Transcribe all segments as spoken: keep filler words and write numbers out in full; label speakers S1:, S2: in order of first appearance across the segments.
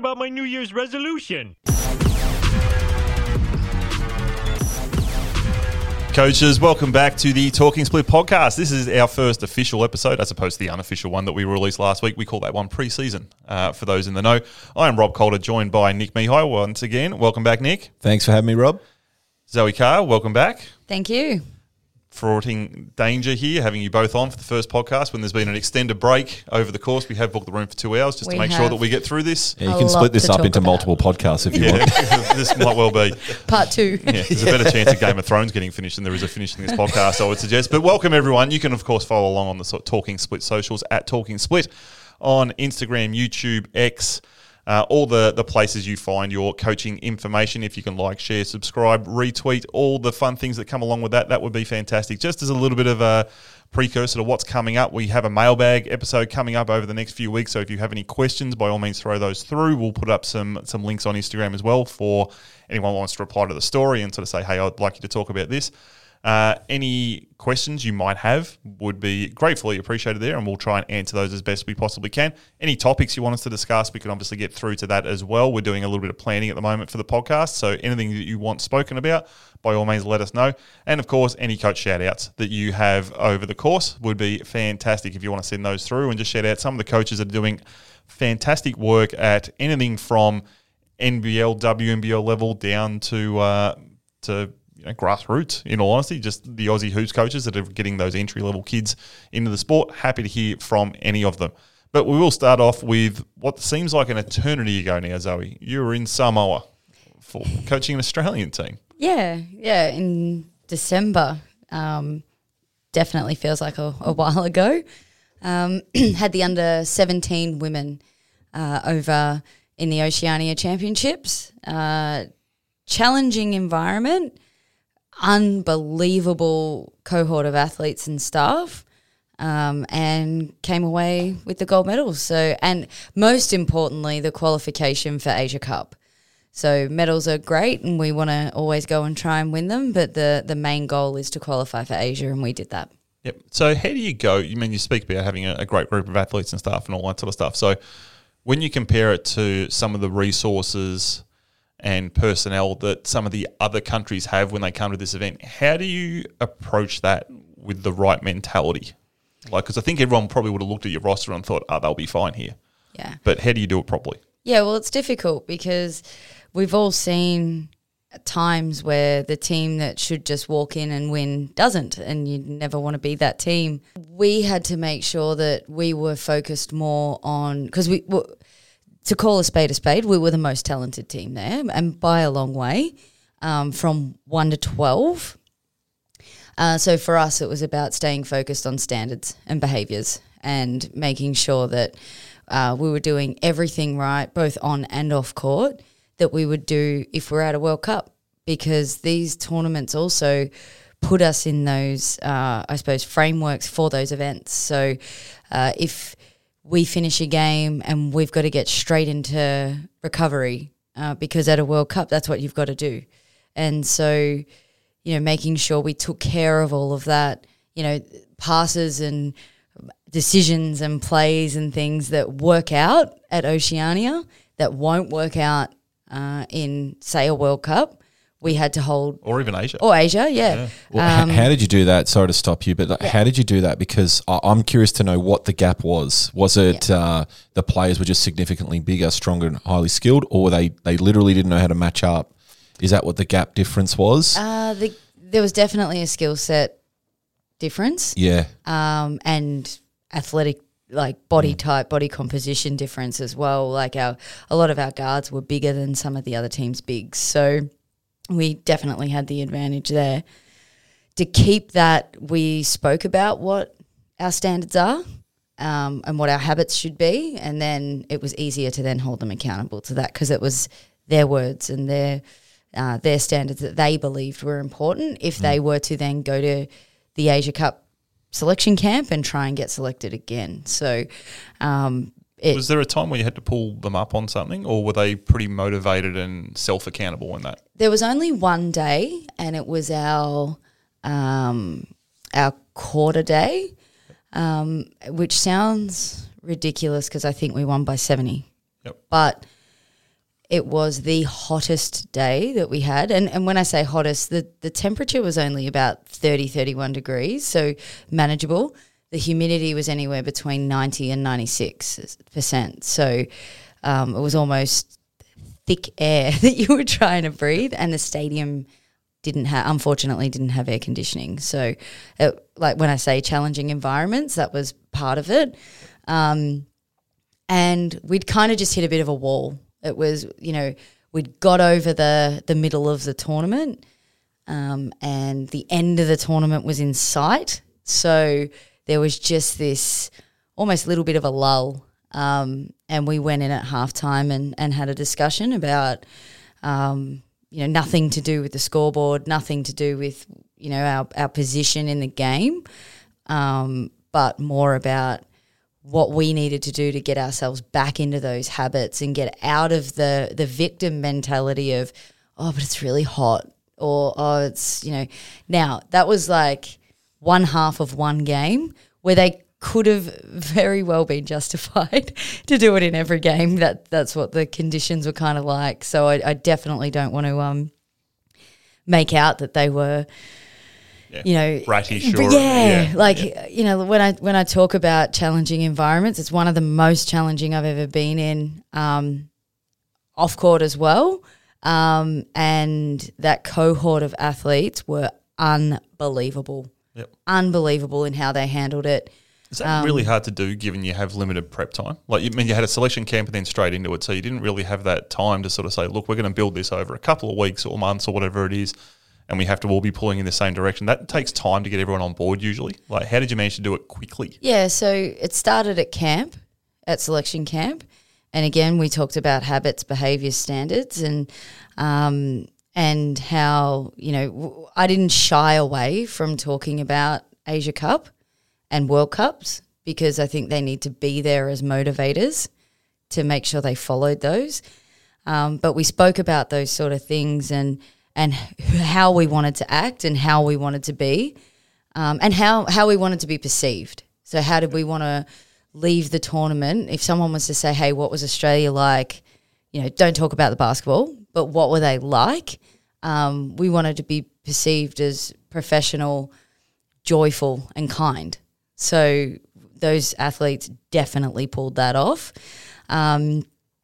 S1: about my New Year's resolution?
S2: Coaches, welcome back to the Talking Split podcast. This is our first official episode as opposed to the unofficial one that we released last week. We call that one pre-season uh, for those in the know. I am Rob Calder, joined by Nick Mihai once again. Welcome back, Nick.
S3: Thanks for having me, Rob.
S2: Zoe Carr, welcome back.
S4: Thank you.
S2: Fraughting danger here, having you both on for the first podcast when there's been an extended break over the course. We have booked the room for two hours just
S4: We
S2: to make
S4: have.
S2: sure that we get through this.
S3: Yeah, you
S4: A
S3: can
S4: lot
S3: split this
S4: to
S3: up
S4: talk
S3: into
S4: about.
S3: multiple podcasts if you
S2: Yeah,
S3: want.
S2: this might well be.
S4: Part two.
S2: Yeah, there's a better chance of Game of Thrones getting finished than there is of finishing this podcast, I would suggest. But welcome, everyone. You can, of course, follow along on the sort of Talking Split socials at Talking Split on Instagram, YouTube, X, uh, all the, the places you find your coaching information. If you can like, share, subscribe, retweet, all the fun things that come along with that, that would be fantastic. Just as a little bit of a precursor to what's coming up, we have a mailbag episode coming up over the next few weeks. So if you have any questions, by all means, throw those through. We'll put up some some links on Instagram as well for anyone who wants to reply to the story and sort of say, hey, I'd like you to talk about this. Uh, any questions you might have would be gratefully appreciated there, and we'll try and answer those as best we possibly can. Any topics you want us to discuss, we can obviously get through to that as well. We're doing a little bit of planning at the moment for the podcast, so anything that you want spoken about, by all means, let us know. And, of course, any coach shout-outs that you have over the course would be fantastic if you want to send those through and just shout out some of the coaches that are doing fantastic work at anything from N B L, W N B L level down to uh, to you know, grassroots, in all honesty, just the Aussie hoops coaches that are getting those entry-level kids into the sport. Happy to hear from any of them. But we will start off with what seems like an eternity ago now, Zoe. You were in Samoa for coaching an Australian team.
S4: Yeah, yeah, in December. Um, definitely feels like a, a while ago. Um, had the under seventeen women uh, over in the Oceania Championships. Uh, challenging environment, unbelievable cohort of athletes and staff, um, and came away with the gold medals. So, and most importantly, the qualification for Asia Cup. So medals are great and we want to always go and try and win them, but the, the main goal is to qualify for Asia, and we did that.
S2: Yep. So how do you go? You mean you speak about having a, a great group of athletes and staff and all that sort of stuff. So when you compare it to some of the resources and personnel that some of the other countries have when they come to this event, how do you approach that with the right mentality? Like, because I think everyone probably would have looked at your roster and thought, oh, they'll be fine here.
S4: Yeah.
S2: But how do you do it properly?
S4: Yeah, well, it's difficult because we've all seen times where the team that should just walk in and win doesn't, and you never want to be that team. We had to make sure that we were focused more on, because we, well, to call a spade a spade, we were the most talented team there, and by a long way, um, from one to twelve. Uh, so for us, it was about staying focused on standards and behaviours and making sure that uh, we were doing everything right, both on and off court, that we would do if we're at a World Cup, because these tournaments also put us in those, uh, I suppose, frameworks for those events. So uh, if we finish a game and we've got to get straight into recovery, uh, because at a World Cup, that's what you've got to do. And so, you know, making sure we took care of all of that, you know, passes and decisions and plays and things that work out at Oceania that won't work out uh, in, say, a World Cup, we had to hold.
S2: Or even Asia.
S4: Or Asia, yeah.
S2: Yeah.
S3: Well,
S4: Um,
S3: h- how did you do that? Sorry to stop you, but like, how did you do that? Because I- I'm curious to know what the gap was. Was it uh, the players were just significantly bigger, stronger, and highly skilled, or they, they literally didn't know how to match up? Is that what the gap difference was?
S4: Uh, the, there was definitely a skill set difference.
S3: yeah.
S4: Um, and athletic, like body type, body composition difference as well. Like our, a lot of our guards were bigger than some of the other teams' bigs. So we definitely had the advantage there. To keep that, we spoke about what our standards are um, and what our habits should be, and then it was easier to then hold them accountable to that because it was their words and their uh, their standards that they believed were important if they were to then go to the Asia Cup selection camp and try and get selected again. So um, it
S2: Was there a time where you had to pull them up on something, or were they pretty motivated and self-accountable in that?
S4: there was only one day, and it was our um, our quarter day, um, which sounds ridiculous because I think we won by seventy.
S2: Yep.
S4: But it was the hottest day that we had. And and when I say hottest, the, the temperature was only about thirty, thirty-one degrees, so manageable. The humidity was anywhere between ninety and ninety-six percent. So um, it was almost thick air that you were trying to breathe, and the stadium didn't have, unfortunately, didn't have air conditioning. So it, like when I say challenging environments, that was part of it. Um, and we'd kind of just hit a bit of a wall. It was, you know, we'd got over the, the middle of the tournament um, and the end of the tournament was in sight. So there was just this almost little bit of a lull. Um, and we went in at halftime and, and had a discussion about, um, you know, nothing to do with the scoreboard, nothing to do with, you know, our, our position in the game, um, but more about what we needed to do to get ourselves back into those habits and get out of the the victim mentality of, oh, but it's really hot, or, oh, it's, you know. Now, that was like one half of one game where they could have very well been justified to do it in every game. That That's what the conditions were kind of like. So I, I definitely don't want to um make out that they were –
S2: Yeah.
S4: You know,
S2: Bratish or,
S4: yeah,
S2: yeah,
S4: like
S2: yeah.
S4: you know, when I when I talk about challenging environments, it's one of the most challenging I've ever been in, um, off court as well, um, and that cohort of athletes were unbelievable,
S2: Yep.
S4: unbelievable in how they handled it.
S2: Is that really hard to do given you have limited prep time? Like, you I mean you had a selection camp and then straight into it, so you didn't really have that time to sort of say, look, we're going to build this over a couple of weeks or months or whatever it is, and we have to all be pulling in the same direction. That takes time to get everyone on board usually. Like, how did you manage to do it quickly?
S4: Yeah, so it started at camp, at selection camp. And again, we talked about habits, behaviour standards, and um, and how, you know, w- I didn't shy away from talking about Asia Cup and World Cups, because I think they need to be there as motivators to make sure they followed those. Um, but we spoke about those sort of things, and and how we wanted to act and how we wanted to be, um, and how, how we wanted to be perceived. So how did we want to leave the tournament? If someone was to say, hey, what was Australia like? You know, don't talk about the basketball, but what were they like? Um, we wanted to be perceived as professional, joyful and kind. So those athletes definitely pulled that off. Um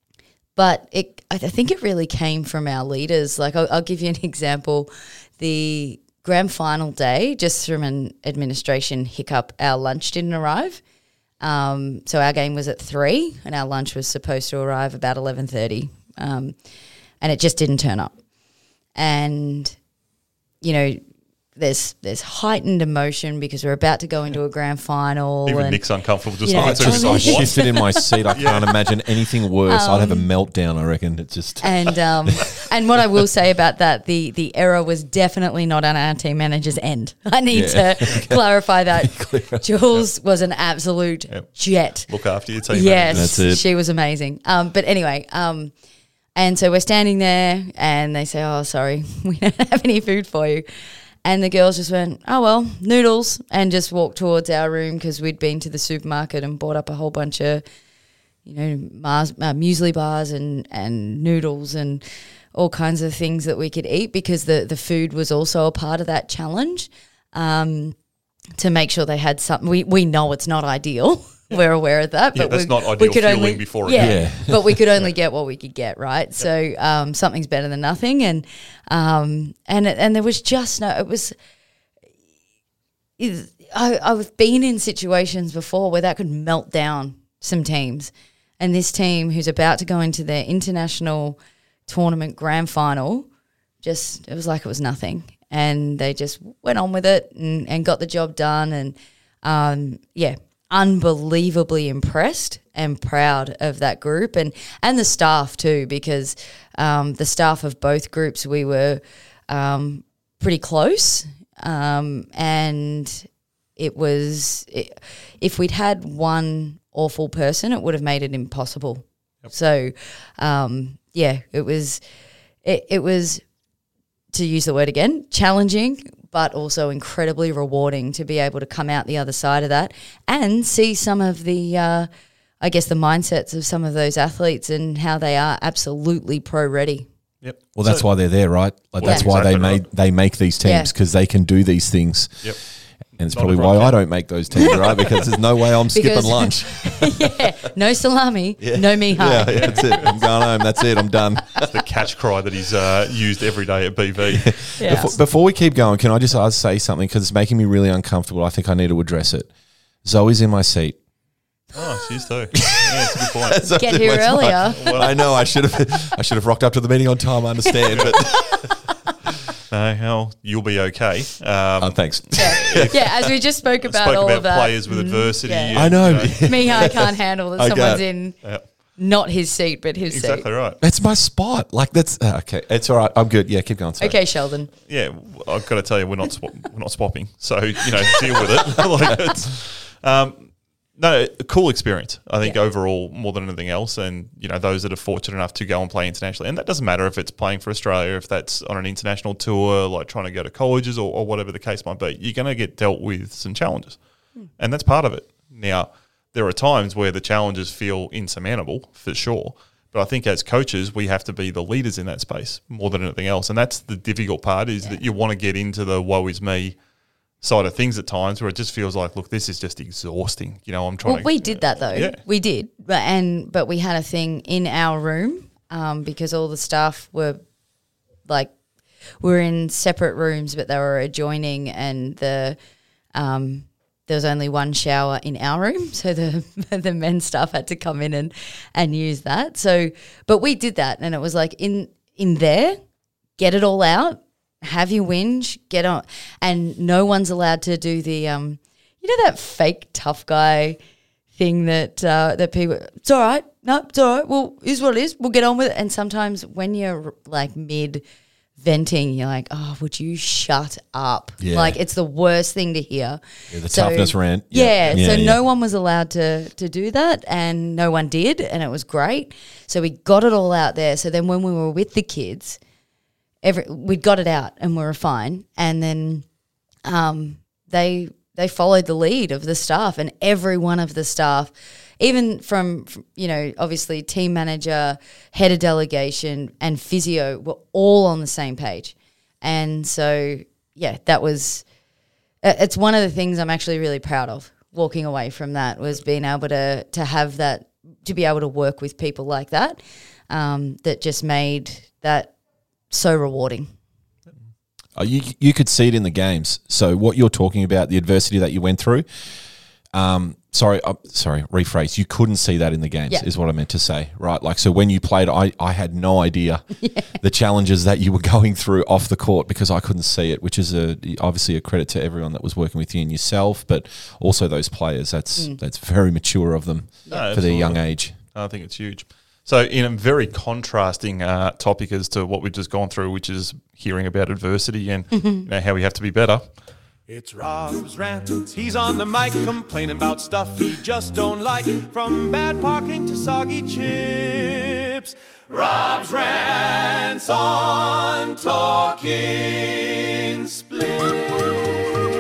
S4: But it, I think it really came from our leaders. Like, I'll, I'll give you an example. The grand final day, just from an administration hiccup, our lunch didn't arrive. Um, so our game was at three, and our lunch was supposed to arrive about eleven thirty, um, and it just didn't turn up. And, you know, there's there's heightened emotion because we're about to go into a grand final.
S2: Even
S4: and,
S2: Nick's uncomfortable just
S4: you know,
S2: looking through
S3: Just,
S2: the
S3: I
S2: side. What?
S3: shifted in my seat. I can't imagine anything worse. I'd have a meltdown, I reckon. It's just
S4: And um, and what I will say about that, the the error was definitely not on our team manager's end. I need
S3: Yeah.
S4: to clarify that. Jules was an absolute
S2: Yep.
S4: jet.
S2: Look after your team.
S4: Yes,
S3: That's it.
S4: she was amazing. Um, but anyway, um, and so we're standing there, and they say, "Oh, sorry, we don't have any food for you." And the girls just went, "Oh well, noodles," and just walked towards our room because we'd been to the supermarket and bought up a whole bunch of, you know, Mars, uh, muesli bars and, and noodles and all kinds of things that we could eat, because the, the food was also a part of that challenge, um, to make sure they had something. We, we know it's not ideal. We're aware of that.
S2: Yeah,
S4: but
S2: that's
S4: we,
S2: not
S4: we
S2: ideal
S4: could
S2: fueling
S4: only,
S2: before a
S4: yeah,
S2: game.
S3: Yeah.
S4: but we could only get what we could get, right? So um, something's better than nothing. And um, and and there was just no, it was, it, I, I've been in situations before where that could melt down some teams. And this team, who's about to go into their international tournament grand final, just, it was like it was nothing. And they just went on with it and, and got the job done. And um, yeah, unbelievably impressed and proud of that group, and, and the staff too, because um, the staff of both groups, we were um, pretty close. Um, and it was, it, if we'd had one awful person, it would have made it impossible. Yep. So, um, yeah, it was, it, it was, to use the word again, challenging, but also incredibly rewarding to be able to come out the other side of that and see some of the, uh, I guess, the mindsets of some of those athletes and how they are absolutely pro ready.
S2: Yep.
S3: Well, that's
S2: So-
S3: why they're there, right? Like
S4: Yeah.
S3: that's why they
S2: Exactly
S3: made
S2: right.
S3: they make these
S4: Yeah.
S3: teams because they can do these things.
S2: Yep.
S3: And it's
S2: Not
S3: probably
S2: everyone
S3: why
S2: can.
S3: I don't make those teams, right? Because there's no way I'm skipping
S4: Because-
S3: lunch.
S4: yeah, no salami, no me high.
S3: Yeah, yeah, that's it. I'm going home. That's it. I'm done.
S2: That's the catch cry that he's uh, used every day at B V.
S4: Yeah.
S3: Before, before we keep going, can I just ask, say something because it's making me really uncomfortable. I think I need to address it. Zoe's in my seat.
S2: Oh, she's too. Yeah, it's a good point.
S3: So
S4: Get
S3: it
S4: here
S3: was
S4: earlier.
S3: my- I know I should have. I should have rocked up to the meeting on time. I understand, but
S2: No, hell, you'll be okay. Um,
S3: oh, thanks.
S4: Yeah. yeah, as we just spoke about
S2: spoke
S4: all
S2: about
S4: of that.
S2: players with adversity.
S4: yeah.
S2: and,
S3: I know.
S2: you
S4: Mihai can't handle that
S3: I
S4: someone's
S3: can't.
S4: in
S2: Yeah,
S4: not his seat, but his
S2: exactly
S4: seat.
S2: right.
S3: That's my spot. Like that's uh, okay. It's all right. I'm good. Yeah, keep going. Sorry.
S4: Okay, Sheldon.
S2: Yeah, I've got to tell you, we're not swa- we're not swapping. So you know, deal with it. like it's, um, no, a cool experience. I think
S4: Yeah.
S2: overall more than anything else, and you know those that are fortunate enough to go and play internationally, and that doesn't matter if it's playing for Australia, if that's on an international tour, like trying to go to colleges or, or whatever the case might be. You're going to get dealt with some challenges, and that's part of it. Now, there are times where the challenges feel insurmountable for sure. But I think as coaches, we have to be the leaders in that space more than anything else. And that's the difficult part is that you want to get into the woe is me side of things at times where it just feels like, look, this is just exhausting. You know, I'm trying
S4: Well,
S2: to.
S4: we did that though.
S2: Yeah.
S4: We did, but and but we had a thing in our room um, because all the staff were like we were in separate rooms, but they were adjoining, and the um, there was only one shower in our room, so the the men's staff had to come in and and use that. So, but we did that, and it was like in in there, get it all out. Have your whinge, get on, and no one's allowed to do the, um, you know, that fake tough guy thing that uh, that people. It's all right, no, it's all right. Well, is what it is. We'll get on with it. And sometimes when you're like mid venting, you're like, oh, would you shut up?
S3: Yeah.
S4: Like it's the worst thing to hear.
S3: Yeah, the
S4: So-
S3: toughness rant.
S4: Yeah,
S3: Yeah,
S4: so
S3: yeah.
S4: no one was allowed to to do that, and no one did, and it was great. So we got it all out there. So then when we were with the kids. Every we got it out and we were fine, and then um, they they followed the lead of the staff, and every one of the staff, even from, from you know obviously team manager, head of delegation, and physio were all on the same page, and so yeah, that was uh, it's one of the things I'm actually really proud of. Walking away from that was being able to to have that to be able to work with people like that, um, that just made that. So rewarding.
S3: Oh, you you could see it in the games. So what you're talking about, the adversity that you went through. Um, sorry, uh, sorry, rephrase. You couldn't see that in the games,
S4: Yeah.
S3: is what I meant to say, right? Like, so when you played, I, I had no idea the challenges that you were going through off the court because I couldn't see it, which is a obviously a credit to everyone that was working with you and yourself, but also those players. That's that's very mature of them
S2: No,
S3: for their young
S2: absolutely.
S3: age.
S2: I think it's huge. So, in a very contrasting uh, topic as to what we've just gone through, which is hearing about adversity and you know, how we have to be better.
S5: It's Rob's rant. He's on the mic complaining about stuff he just don't like, from bad parking to soggy chips. Rob's rants on Talking Split.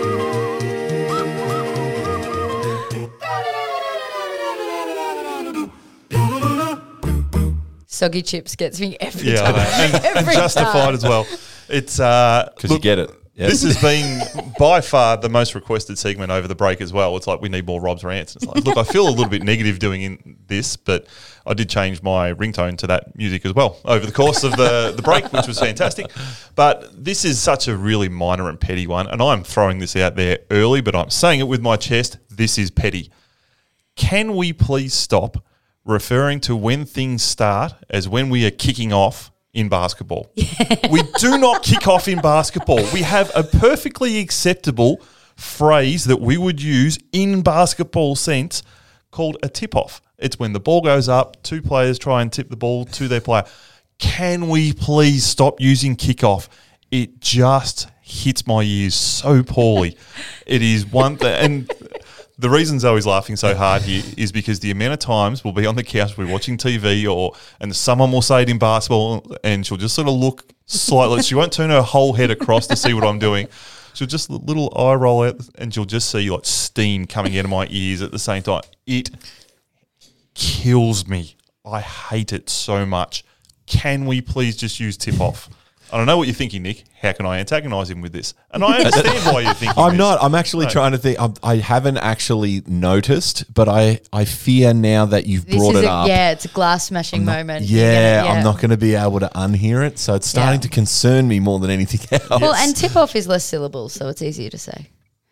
S4: Soggy chips gets me every
S2: Yeah, I
S4: time.
S2: know. and, and
S4: Every
S2: justified
S4: time.
S2: as well. It's uh,
S3: Because you
S2: look,
S3: get it. Yeah.
S2: This has been by far the most requested segment over the break as well. It's like we need more Rob's rants. It's like, look, I feel a little bit negative doing in this, but I did change my ringtone to that music as well over the course of the, the break, which was fantastic. But this is such a really minor and petty one, and I'm throwing this out there early, but I'm saying it with my chest. This is petty. Can we please stop referring to when things start as when we are kicking off in basketball? We do not kick off in basketball. We have a perfectly acceptable phrase that we would use in basketball sense called a tip-off. It's when the ball goes up, two players try and tip the ball to their player. Can we please stop using kickoff? It just hits my ears so poorly. It is one thing, and the reason Zoe's laughing so hard here is because the amount of times we'll be on the couch, we're watching T V, or and someone will say it in basketball, and she'll just sort of look slightly. She won't turn her whole head across to see what I'm doing. She'll just a little eye roll out, and she'll just see like steam coming out of my ears at the same time. It kills me. I hate it so much. Can we please just use tip-off? I don't know what you're thinking, Nick. How can I antagonise him with this? And I understand why you're thinking
S3: I'm
S2: this.
S3: not. I'm actually
S2: No.
S3: trying to think. I'm, I haven't actually noticed, but I, I fear now that you've
S4: This
S3: brought
S4: is
S3: it
S4: a,
S3: up.
S4: yeah, it's a glass smashing moment.
S3: Yeah,
S4: You're gonna-
S3: I'm not going to be able to unhear it. So it's starting
S4: Yeah.
S3: to concern me more than anything else.
S4: Well, and tip off is less syllables, so it's easier to say.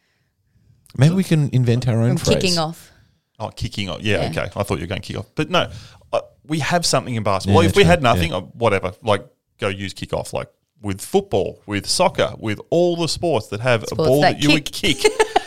S3: Maybe we can invent our own
S4: From
S3: phrase.
S4: kicking off.
S2: Oh, kicking off. Yeah,
S4: Yeah.
S2: okay. I thought you were going kick off. But no, uh, we have something in basketball.
S3: Yeah,
S2: if we
S3: true.
S2: had nothing,
S3: Yeah.
S2: uh, whatever, like go use kick off. Like with football, with soccer, with all the sports that have
S4: Sports
S2: a ball that,
S4: that
S2: you would kick.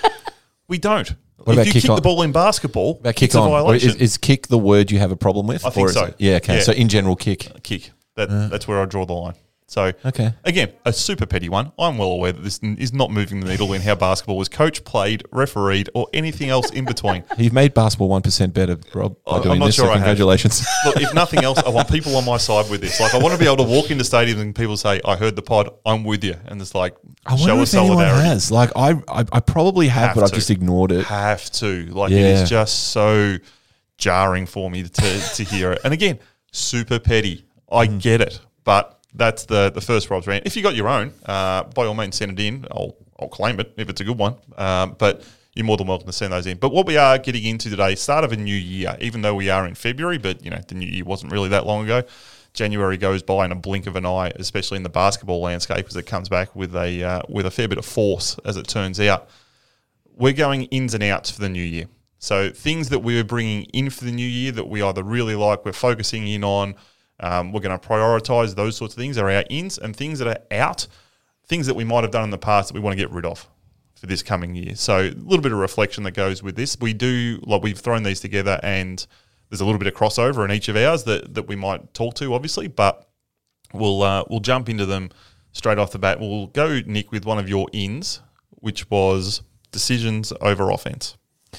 S2: We don't.
S3: What
S2: if
S3: about
S2: you
S3: kick
S2: kick
S3: on?
S2: the ball in basketball,
S3: About kick
S2: it's a
S3: on. Or
S2: violation.
S3: is, is kick the word you have a problem with?
S2: I think
S3: Or is
S2: so.
S3: it- yeah, okay.
S2: Yeah.
S3: So in general, kick.
S2: kick. That That's where I draw the line. So,
S3: Okay.
S2: again, a super petty one. I'm well aware that this n- is not moving the needle in how basketball was coached, played, refereed, or anything else in between.
S3: You've made basketball one percent better, Rob, by
S2: I'm
S3: doing
S2: not
S3: this.
S2: sure
S3: so
S2: I have.
S3: congratulations.
S2: Look, if nothing else, I want people on my side with this. Like, I want to be able to walk into stadiums and people say, I heard the pod, I'm with you. And it's like,
S3: I
S2: show
S3: wonder
S2: us
S3: if anyone
S2: solidarity.
S3: has. Like, I, I, I probably have,
S2: Have
S3: but I've
S2: to.
S3: just ignored it.
S2: Have to. Like, it
S3: Yeah.
S2: is just so jarring for me to, to hear it. And again, super petty. I
S3: Mm.
S2: get it. But that's the, the first Rob's rant. If you got your own, uh, by all means, send it in. I'll, I'll claim it if it's a good one. Um, but you're more than welcome to send those in. But what we are getting into today, start of a new year, even though we are in February, but, you know, the new year wasn't really that long ago. January goes by in a blink of an eye, especially in the basketball landscape, as it comes back with a uh, with a fair bit of force, as it turns out. We're going ins and outs for the new year. So things that we were bringing in for the new year that we either really like, we're focusing in on, um, we're going to prioritise those sorts of things are our ins, and things that are out, things that we might have done in the past that we want to get rid of for this coming year. So a little bit of reflection that goes with this. We do, like we've thrown these together, and there's a little bit of crossover in each of ours that, that we might talk to, obviously, but we'll uh, we'll jump into them straight off the bat. We'll go, Nick, with one of your ins, which was decisions over offense.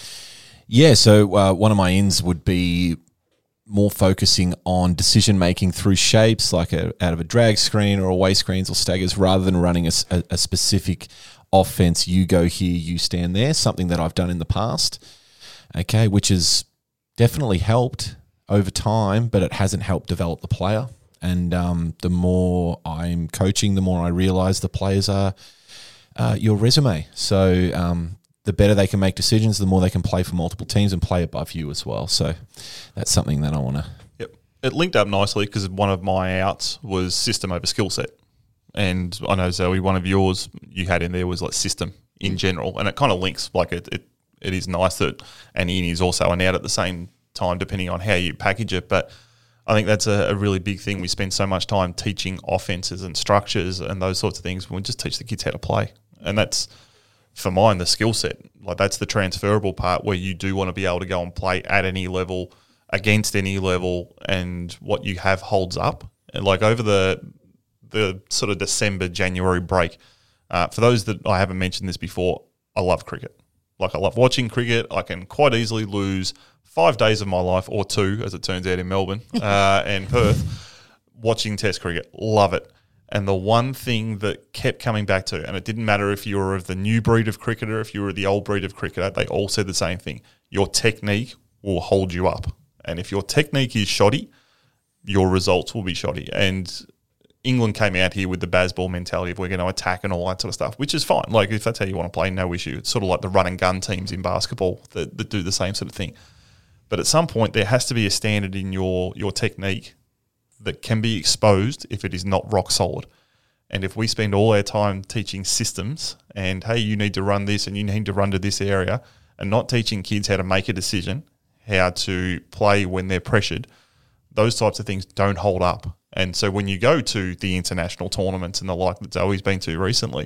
S3: Yeah, so uh, one of my ins would be more focusing on decision making through shapes, like a, out of a drag screen or away screens or staggers, rather than running a, s- a- a specific offense. You go here, you stand there. Something that I've done in the past, okay, which has definitely helped over time, but it hasn't helped develop the player. And um, the more I'm coaching, the more I realise the players are uh, your resume. So um, the better they can make decisions, the more they can play for multiple teams and play above you as well. So that's something that I want to.
S2: Yep. It linked up nicely because one of my outs was system over skill set. And I know, Zoe, one of yours you had in there was like system in general. And it kind of links, like it, it, it is nice that an in is also an out at the same time, depending on how you package it. But I think that's a, a really big thing. We spend so much time teaching offenses and structures and those sorts of things when we just teach the kids how to play. And that's, for mine, the skill set. Like that's the transferable part where you do want to be able to go and play at any level, against any level, and what you have holds up. And like over the the sort of December, January break, uh, for those that I haven't mentioned this before, I love cricket. Like I love watching cricket. I can quite easily lose five days of my life, or two, as it turns out in Melbourne uh, and Perth, watching Test cricket. Love it. And the one thing that kept coming back to, and it didn't matter if you were of the new breed of cricketer, if you were the old breed of cricketer, they all said the same thing. Your technique will hold you up. And if your technique is shoddy, your results will be shoddy. And England came out here with the Bazball mentality of we're going to attack and all that sort of stuff, which is fine. Like if that's how you want to play, no issue. It's sort of like the run and gun teams in basketball that, that do the same sort of thing. But at some point, there has to be a standard in your your technique that can be exposed if it is not rock solid. And if we spend all our time teaching systems and, hey, you need to run this and you need to run to this area, and not teaching kids how to make a decision, how to play when they're pressured, those types of things don't hold up. And so when you go to the international tournaments and the like that Zoe's been to recently,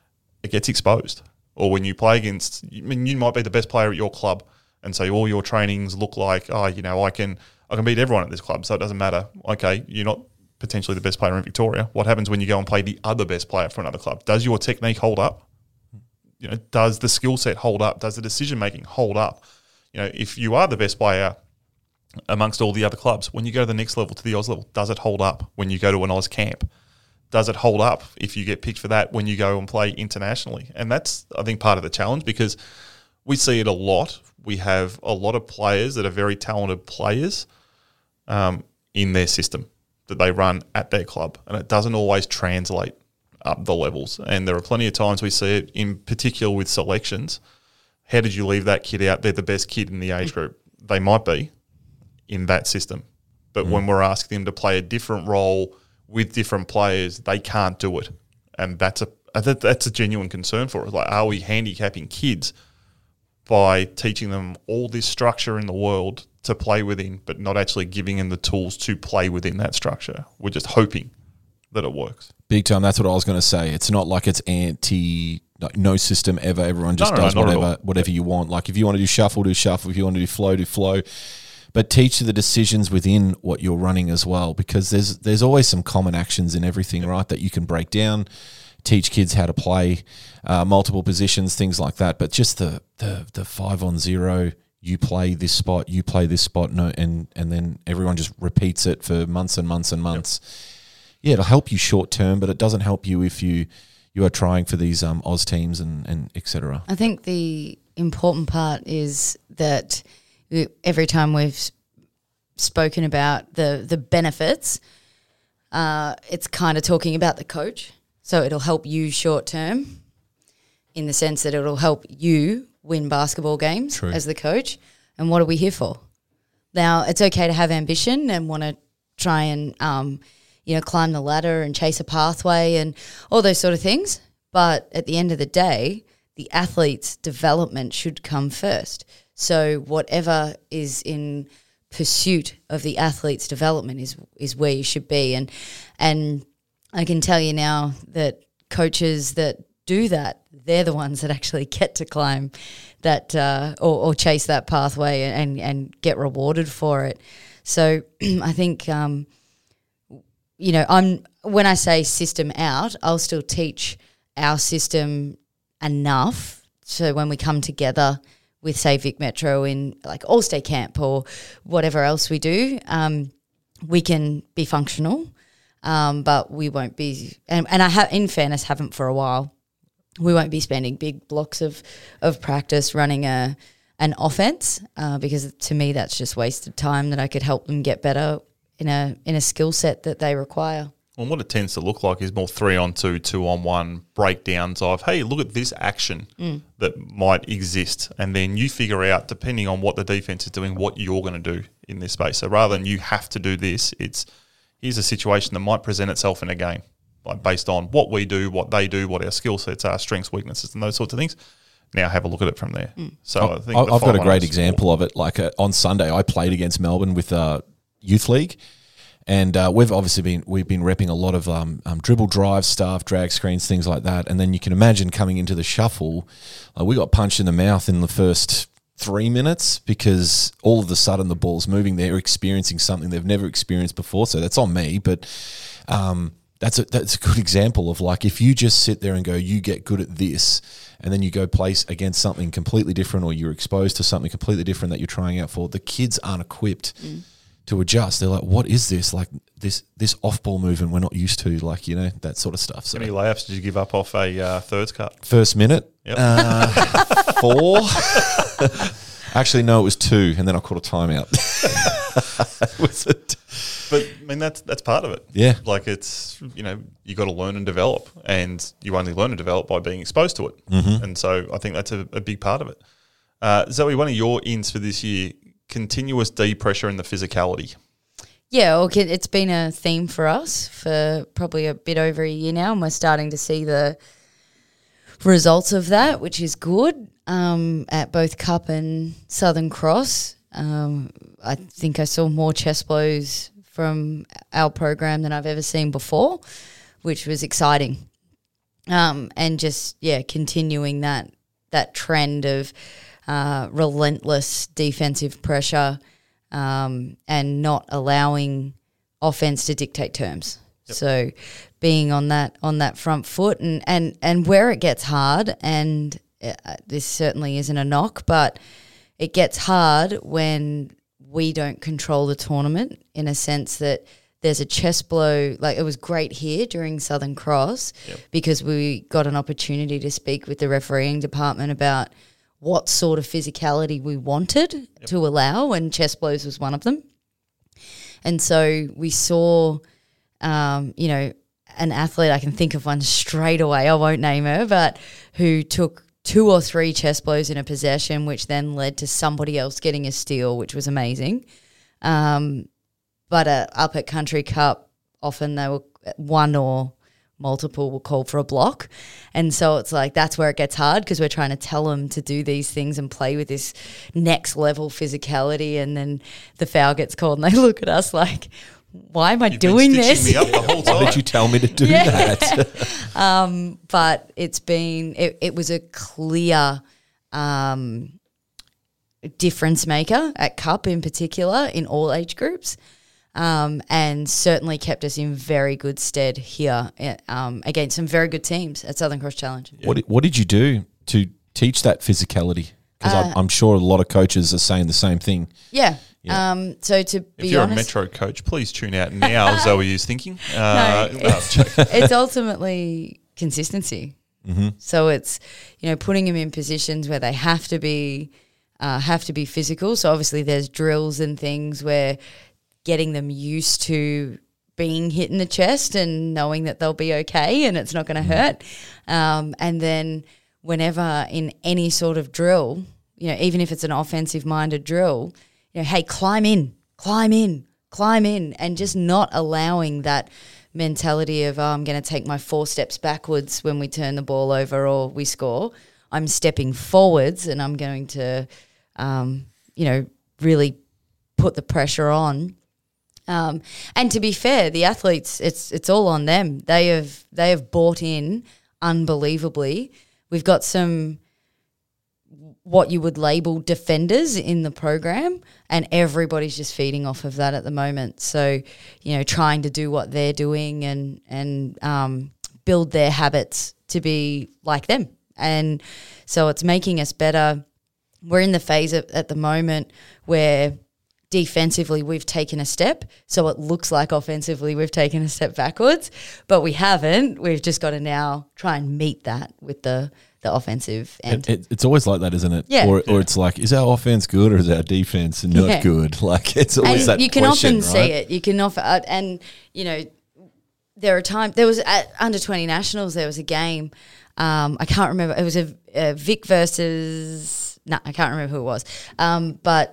S2: it gets exposed. Or when you play against, I mean, you might be the best player at your club, and so all your trainings look like, oh, you know, I can I can beat everyone at this club, so it doesn't matter. Okay, you're not potentially the best player in Victoria. What happens when you go and play the other best player for another club? Does your technique hold up? You know, does the skill set hold up? Does the decision making hold up? You know, if you are the best player amongst all the other clubs, when you go to the next level, to the Oz level, does it hold up when you go to an Oz camp? Does it hold up if you get picked for that when you go and play internationally? And that's, I think, part of the challenge, because we see it a lot we have a lot of players that are very talented players um, in their system that they run at their club, and it doesn't always translate up the levels. And there are plenty of times we see it, in particular with selections. How did you leave that kid out? They're the best kid in the age group. They might be in that system. But mm. when we're asking them to play a different role with different players, they can't do it. And that's a that's a genuine concern for us. Like, are we handicapping kids by teaching them all this structure in the world to play within, but not actually giving them the tools to play within that structure? We're just hoping that it works.
S3: Big time. That's what I was going to say. It's not like it's anti, like, no system ever. Everyone just
S2: no, no,
S3: does
S2: no,
S3: whatever whatever you want. Like, if you want to do shuffle, do shuffle. If you want to do flow, do flow. But teach the decisions within what you're running as well, because there's there's always some common actions in everything, right, that you can break down, teach kids how to play uh, multiple positions, things like that. But just the the the five on zero, you play this spot, you play this spot, no, and and then everyone just repeats it for months and months and months. Yep. Yeah, it'll help you short term, but it doesn't help you if you you are trying for these um, Oz teams and and et cetera.
S4: I think the important part is that every time we've spoken about the the benefits, uh, it's kind of talking about the coach. So it'll help you short term in the sense that it'll help you win basketball games True. As the coach. And what are we here for? Now, it's okay to have ambition and want to try and, um, you know, climb the ladder and chase a pathway and all those sort of things. But at the end of the day, the athlete's development should come first. So whatever is in pursuit of the athlete's development is is where you should be. And and I can tell you now that coaches that do that, they're the ones that actually get to climb that uh, or, or chase that pathway and, and get rewarded for it. So I think, um, you know, I'm when I say system out, I'll still teach our system enough so when we come together with, say, Vic Metro in like All-State Camp or whatever else we do, um, we can be functional. Um, but we won't be, and, and I have, in fairness, haven't for a while. We won't be spending big blocks of, of practice running a an offense uh, because to me that's just wasted time that I could help them get better in a in a skill set that they require.
S2: Well, what it tends to look like is more three on two, two on one breakdowns of, hey, look at this action mm. that might exist, and then you figure out, depending on what the defense is doing, what you're going to do in this space. So rather than you have to do this, it's here's a situation that might present itself in a game, like based on what we do, what they do, what our skill sets are, strengths, weaknesses, and those sorts of things. Now have a look at it from there. Mm. So I, I think
S3: I've got a great example of it. Like uh, on Sunday, I played against Melbourne with uh, Youth League, and uh, we've obviously been we've been repping a lot of um, um, dribble drive stuff, drag screens, things like that. And then you can imagine coming into the shuffle, uh, we got punched in the mouth in the first three minutes because all of a sudden the ball's moving. They're experiencing something they've never experienced before. So that's on me. But um, that's a, that's a good example of like if you just sit there and go, you get good at this, and then you go place against something completely different or you're exposed to something completely different that you're trying out for, the kids aren't equipped mm. to adjust. They're like, what is this? Like this this off-ball movement we're not used to, like, you know, that sort of stuff. So
S2: how many layups did you give up off a uh, thirds cut?
S3: First minute?
S2: Yep.
S3: Uh, four. Actually, no, it was two, and then I caught a timeout. Was it?
S2: But I mean, that's that's part of it.
S3: Yeah,
S2: like it's you know you got to learn and develop, and you only learn and develop by being exposed to it.
S3: Mm-hmm.
S2: And so I think that's a, a big part of it. Uh, Zoe, one of your ins for this year: continuous D pressure and the physicality.
S4: Yeah, okay, it's been a theme for us for probably a bit over a year now, and we're starting to see the results of that, which is good. Um, at both Cup and Southern Cross, um, I think I saw more chest blows from our program than I've ever seen before, which was exciting. Um, and just, yeah, continuing that that trend of uh, relentless defensive pressure um, and not allowing offense to dictate terms. Yep. So being on that on that front foot and, and, and where it gets hard, and uh, this certainly isn't a knock, but it gets hard when we don't control the tournament in a sense that there's a chest blow. Like it was great here during Southern Cross yep. because we got an opportunity to speak with the refereeing department about what sort of physicality we wanted yep. to allow, and chest blows was one of them. And so we saw, um, you know, an athlete, I can think of one straight away, I won't name her, but who took two or three chest blows in a possession, which then led to somebody else getting a steal, which was amazing. Um, but uh, up at Country Cup, often they were one or multiple will call for a block. And so it's like that's where it gets hard because we're trying to tell them to do these things and play with this next level physicality, and then the foul gets called and they look at us like, why am I
S2: You've
S4: doing
S2: been
S4: this?
S2: stitching me up the whole time.
S3: Why did you tell me to do
S4: Yeah.
S3: that?
S4: um, but it's been, it, it was a clear um, difference maker at Cup in particular in all age groups. Um, and certainly kept us in very good stead here um, against some very good teams at Southern Cross Challenge.
S3: What did, what did you do to teach that physicality? Because
S4: Uh,
S3: I'm, I'm sure a lot of coaches are saying the same thing.
S4: Yeah.
S3: Yeah.
S4: Um, so to be
S2: If you're
S4: honest,
S2: a Metro coach, please tune out now. Zoe is thinking. Uh,
S4: No,
S2: no, I'm joking.
S4: it's ultimately consistency.
S3: Mm-hmm.
S4: So it's, you know, putting them in positions where they have to be, uh, have to be physical. So obviously there's drills and things where getting them used to being hit in the chest and knowing that they'll be okay and it's not going to hurt. Um, and then whenever in any sort of drill, you know, even if it's an offensive minded drill, you know, hey, climb in, climb in, climb in, and just not allowing that mentality of, oh, I'm going to take my four steps backwards when we turn the ball over or we score. I'm stepping forwards and I'm going to, um, you know, really put the pressure on. Um, and to be fair, the athletes, it's it's all on them. They have they have bought in unbelievably. We've got some what you would label defenders in the program, and everybody's just feeding off of that at the moment. So, you know, trying to do what they're doing and and um, build their habits to be like them. And so it's making us better. We're in the phase at, at the moment where defensively we've taken a step, so it looks like offensively we've taken a step backwards, but we haven't. We've just got to now try and meet that with the, the offensive end.
S3: It, it, it's always like that, isn't it?
S4: Yeah.
S3: Or, or it's like, is our offense good or is our defense not
S4: Yeah.
S3: good? Like it's always
S4: and
S3: that
S4: you can
S3: question,
S4: often
S3: right?
S4: see it. You can often, uh, and you know, there are times, there was at under twenty nationals, there was a game, um, I can't remember, it was a, a Vic versus, no, I can't remember who it was, um, but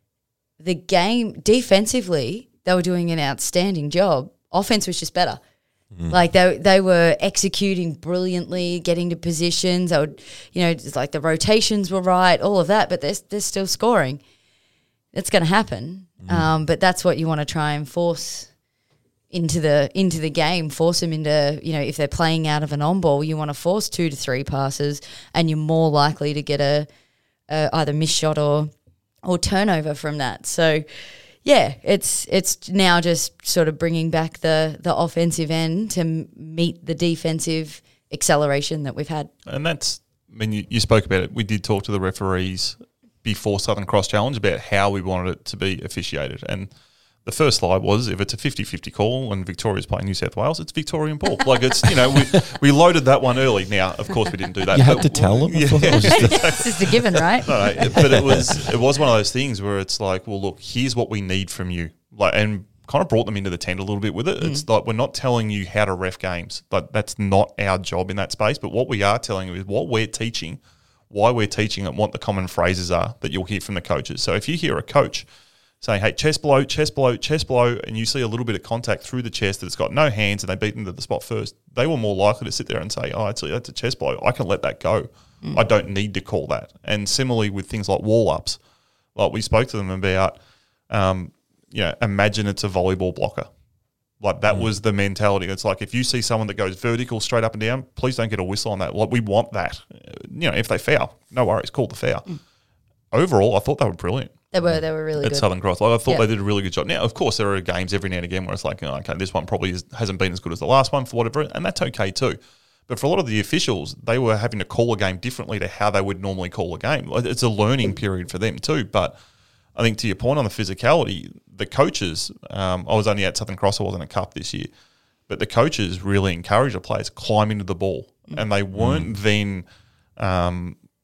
S4: the game defensively, they were doing an outstanding job. Offense was just better. Mm. Like they they were executing brilliantly, getting to positions. They would, you know, it's like the rotations were right, all of that, but they're they're still scoring. It's going to happen, mm. um, but that's what you want to try and force into the into the game. Force them into, you know, if they're playing out of an on ball, you want to force two to three passes, and you're more likely to get a, a either missed shot or. or turnover from that. So, yeah, it's it's now just sort of bringing back the, the offensive end to m- meet the defensive acceleration that we've had.
S2: And that's, I mean, you, you spoke about it. We did talk to the referees before Southern Cross Challenge about how we wanted it to be officiated. And the first slide was, if it's a fifty-fifty call and Victoria's playing New South Wales, it's Victorian ball. Like it's, you know, we, we loaded that one early. Now, of course, we didn't do that.
S3: You had
S2: but
S3: to tell them? I
S2: Yeah.
S3: thought that was just a-
S4: It's just a given, right?
S2: No, no, but it was it was one of those things where it's like, well, look, here's what we need from you, like, and kind of brought them into the tent a little bit with it. It's like we're not telling you how to ref games, but that's not our job in that space. But what we are telling you is what we're teaching, why we're teaching, and what the common phrases are that you'll hear from the coaches. So if you hear a coach saying, hey, chest blow, chest blow, chest blow, and you see a little bit of contact through the chest that's got no hands and they beat them to the spot first, they were more likely to sit there and say, oh, actually, that's a chest blow. I can let that go. Mm. I don't need to call that. And similarly with things like wall-ups, like we spoke to them about, um, you know, imagine it's a volleyball blocker. Like that mm. was the mentality. It's like if you see someone that goes vertical straight up and down, please don't get a whistle on that. Like we want that. You know, if they foul, no worries, call the foul. Mm. Overall, I thought they were brilliant.
S4: They were, they were really
S2: at
S4: good.
S2: Southern Cross. Like, I thought
S4: Yeah.
S2: they did a really good job. Now, of course, there are games every now and again where it's like, oh, okay, this one probably is, hasn't been as good as the last one for whatever, and that's okay too. But for a lot of the officials, they were having to call a game differently to how they would normally call a game. Like, it's a learning period for them too. But I think to your point on the physicality, the coaches, um, I was only at Southern Cross, I wasn't at Cup this year, but the coaches really encouraged the players to climb into the ball. Mm. And they weren't mm. then... Um,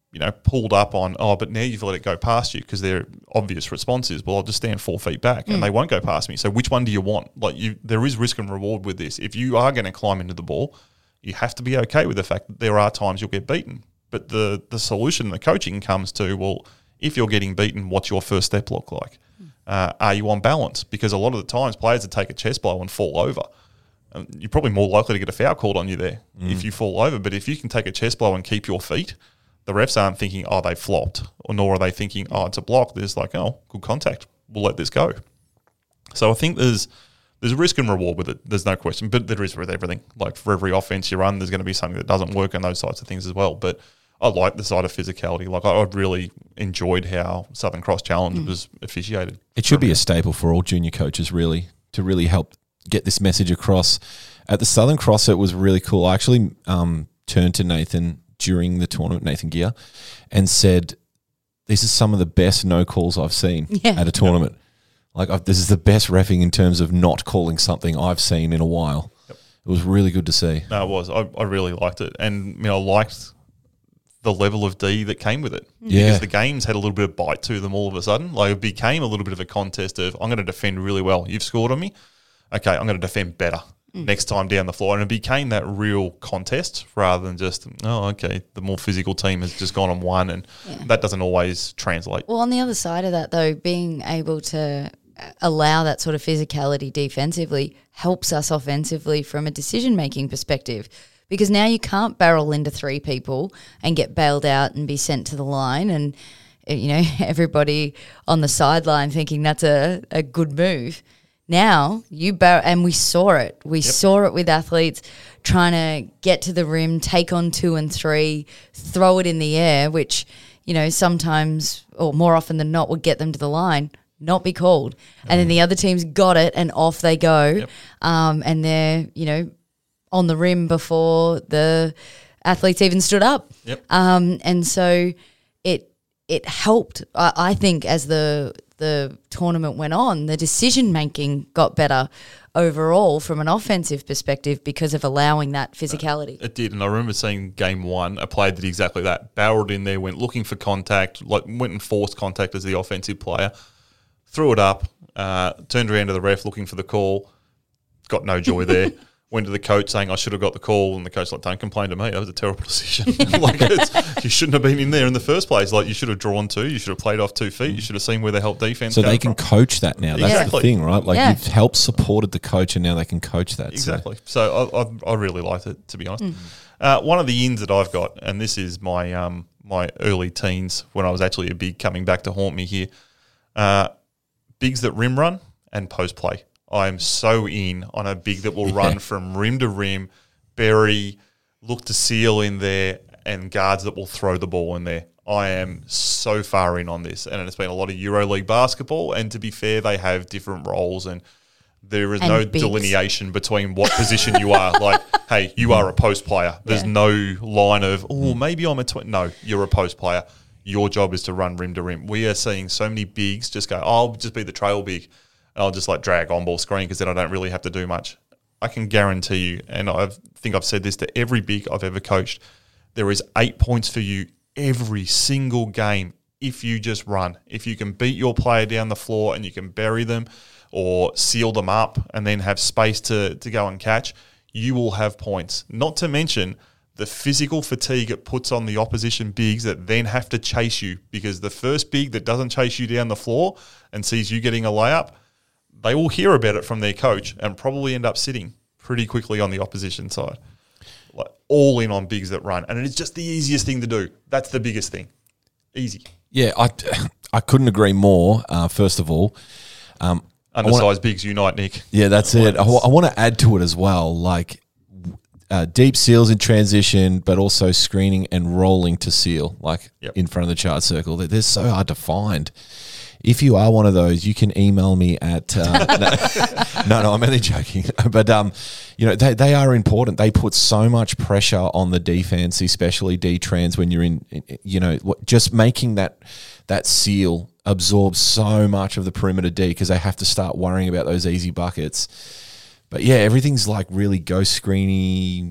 S2: you know, pulled up on, oh, but now you've let it go past you, because their obvious response is, well, I'll just stand four feet back and they won't go past me. So which one do you want? Like, you, there is risk and reward with this. If you are going to climb into the ball, you have to be okay with the fact that there are times you'll get beaten. But the the solution, the coaching comes to, well, if you're getting beaten, what's your first step look like? Uh, are you on balance? Because a lot of the times players that take a chest blow and fall over, um, you're probably more likely to get a foul called on you there mm. if you fall over. But if you can take a chest blow and keep your feet, the refs aren't thinking, oh, they flopped, or nor are they thinking, oh, it's a block. There's like, oh, good contact. We'll let this go. So I think there's there's risk and reward with it. There's no question. But there is with everything. Like, for every offense you run, there's going to be something that doesn't work and those types of things as well. But I like the side of physicality. Like, I, I really enjoyed how Southern Cross Challenge mm. was officiated.
S3: It should be a staple for all junior coaches, really, to really help get this message across. At the Southern Cross, it was really cool. I actually um, turned to Nathan during the tournament, Nathan Gear, and said, this is some of the best no calls I've seen yeah. at a tournament. Yep. Like, I've, this is the best reffing in terms of not calling something I've seen in a while. Yep. It was really good to see.
S2: No, it was. I, I really liked it. And, you know, I liked the level of D that came with it.
S3: Yeah.
S2: Because the games had a little bit of bite to them all of a sudden. Like, it became a little bit of a contest of, I'm going to defend really well. You've scored on me. Okay, I'm going to defend better mm. next time down the floor. And it became that real contest rather than just, oh, okay, the more physical team has just gone and won. And yeah. that doesn't always translate.
S4: Well, on the other side of that, though, being able to allow that sort of physicality defensively helps us offensively from a decision-making perspective. Because now you can't barrel into three people and get bailed out and be sent to the line, and, you know, everybody on the sideline thinking that's a, a good move. Now you barrel, and we saw it. We yep. saw it with athletes trying to get to the rim, take on two and three, throw it in the air, which, you know, sometimes or more often than not would get them to the line, not be called. Mm. And then the other team's got it and off they go. Yep. Um, and they're, you know, on the rim before the athletes even stood up.
S2: Yep.
S4: Um, and so it it helped, I, I think, as the the tournament went on, the decision-making got better overall from an offensive perspective because of allowing that physicality.
S2: It did, and I remember seeing game one, a player did exactly that, barreled in there, went looking for contact, like went and forced contact as the offensive player, threw it up, uh, turned around to the ref looking for the call, got no joy there. Went to the coach saying I should have got the call, and the coach like, don't complain to me. That was a terrible decision. like it's, you shouldn't have been in there in the first place. Like, you should have drawn two. You should have played off two feet. You should have seen where the help defense.
S3: So they can
S2: from.
S3: coach that now. That's
S2: exactly.
S3: the thing, right? Like
S4: yeah.
S3: you've helped supported the coach, and now they can coach that.
S2: Exactly. So, so I, I I really liked it, to be honest. Mm. Uh, one of the ins that I've got, and this is my um my early teens when I was actually a big coming back to haunt me here. Uh, bigs that rim run and post play. I'm so in on a big that will run from rim to rim, bury, look to seal in there, and guards that will throw the ball in there. I am so far in on this. And it's been a lot of EuroLeague basketball, and to be fair, they have different roles, and there is
S4: and
S2: no
S4: bigs.
S2: delineation between what position you are. Like, hey, you are a post player. There's yeah. no line of, oh, maybe I'm a tw-. No, you're a post player. Your job is to run rim to rim. We are seeing so many bigs just go, oh, I'll just be the trail big. I'll just like drag on ball screen because then I don't really have to do much. I can guarantee you, and I think I've said this to every big I've ever coached, there is eight points for you every single game if you just run. If you can beat your player down the floor and you can bury them or seal them up and then have space to, to go and catch, you will have points. Not to mention the physical fatigue it puts on the opposition bigs that then have to chase you, because the first big that doesn't chase you down the floor and sees you getting a layup, they will hear about it from their coach and probably end up sitting pretty quickly on the opposition side. Like, all in on bigs that run. And it's just the easiest thing to do. That's the biggest thing. Easy.
S3: Yeah, I, I couldn't agree more, uh, first of all. Um,
S2: Undersized
S3: wanna,
S2: bigs unite, Nick.
S3: Yeah, that's it. I, I want to add to it as well, like uh, deep seals in transition, but also screening and rolling to seal, like yep. in front of the chart circle. They're, they're so hard to find. If you are one of those, you can email me at uh, no, no, no, I'm only joking. But um, you know, they they are important. They put so much pressure on the defense, especially D-trans when you're in. You know, just making that that seal absorb so much of the perimeter D because they have to start worrying about those easy buckets. But yeah, everything's like really ghost screeny,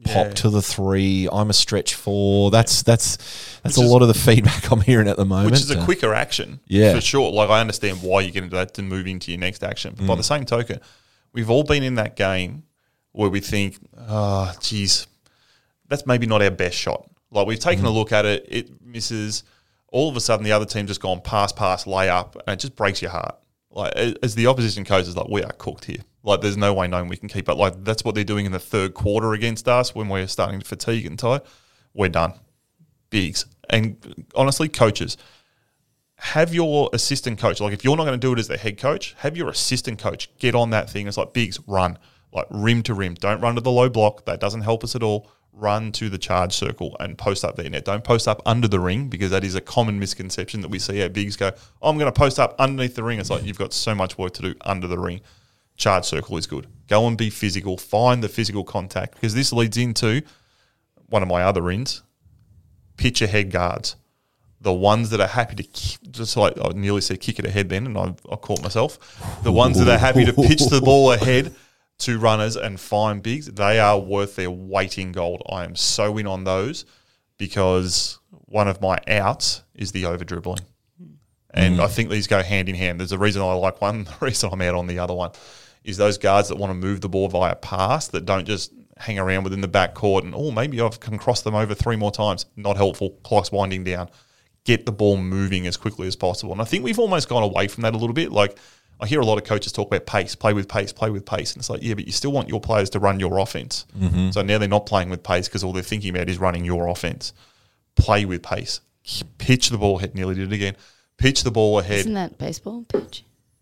S3: pop
S2: Yeah.
S3: to the three. I'm a stretch four. That's that's that's
S2: Which
S3: a
S2: is-
S3: lot of the feedback I'm hearing at the moment.
S2: Which is a
S3: Uh,
S2: quicker action,
S3: Yeah.
S2: for sure. Like, I understand why you get into that to move into your next action. But
S3: Mm.
S2: by the same token, we've all been in that game where we think, oh, geez, that's maybe not our best shot. Like, we've taken a look at it, it misses. All of a sudden, the other team just gone pass, pass, lay up, and it just breaks your heart. Like, a- as the opposition coach is like, we are cooked here. Like, there's no way known we can keep up. Like, that's what they're doing in the third quarter against us when we're starting to fatigue and tired. We're done. Bigs. And honestly, coaches, have your assistant coach, like, if you're not going to do it as the head coach, have your assistant coach get on that thing. It's like, Bigs, run. Like, rim to rim. Don't run to the low block. That doesn't help us at all. Run to the charge circle and post up there. Now, don't post up under the ring, because that is a common misconception that we see our bigs go, oh, I'm going to post up underneath the ring. It's like, you've got so much work to do under the ring. Charge circle is good. Go and be physical. Find the physical contact, because this leads into one of my other ends, pitch ahead guards. The ones that are happy to, ki- just like I nearly said kick it ahead then, and I, I caught myself. The ones that are happy to pitch the ball ahead to runners and find bigs, they are worth their weight in gold. I am so in on those, because one of my outs is the over dribbling. And I think these go hand in hand. There's a reason I like one, the reason I'm out on the other one is those guards that want to move the ball via pass, that don't just hang around within the back court and, oh, maybe I can cross them over three more times. Not helpful. Clock's winding down. Get the ball moving as quickly as possible. And I think we've almost gone away from that a little bit. Like, I hear a lot of coaches talk about pace, play with pace, play with pace. And it's like, yeah, but you still want your players to run your offense. Mm-hmm. So now they're not playing with pace because all they're thinking about is running your offense. Play with pace. Pitch the ball ahead. Nearly did it again. Pitch the ball ahead.
S4: Isn't that baseball pitch?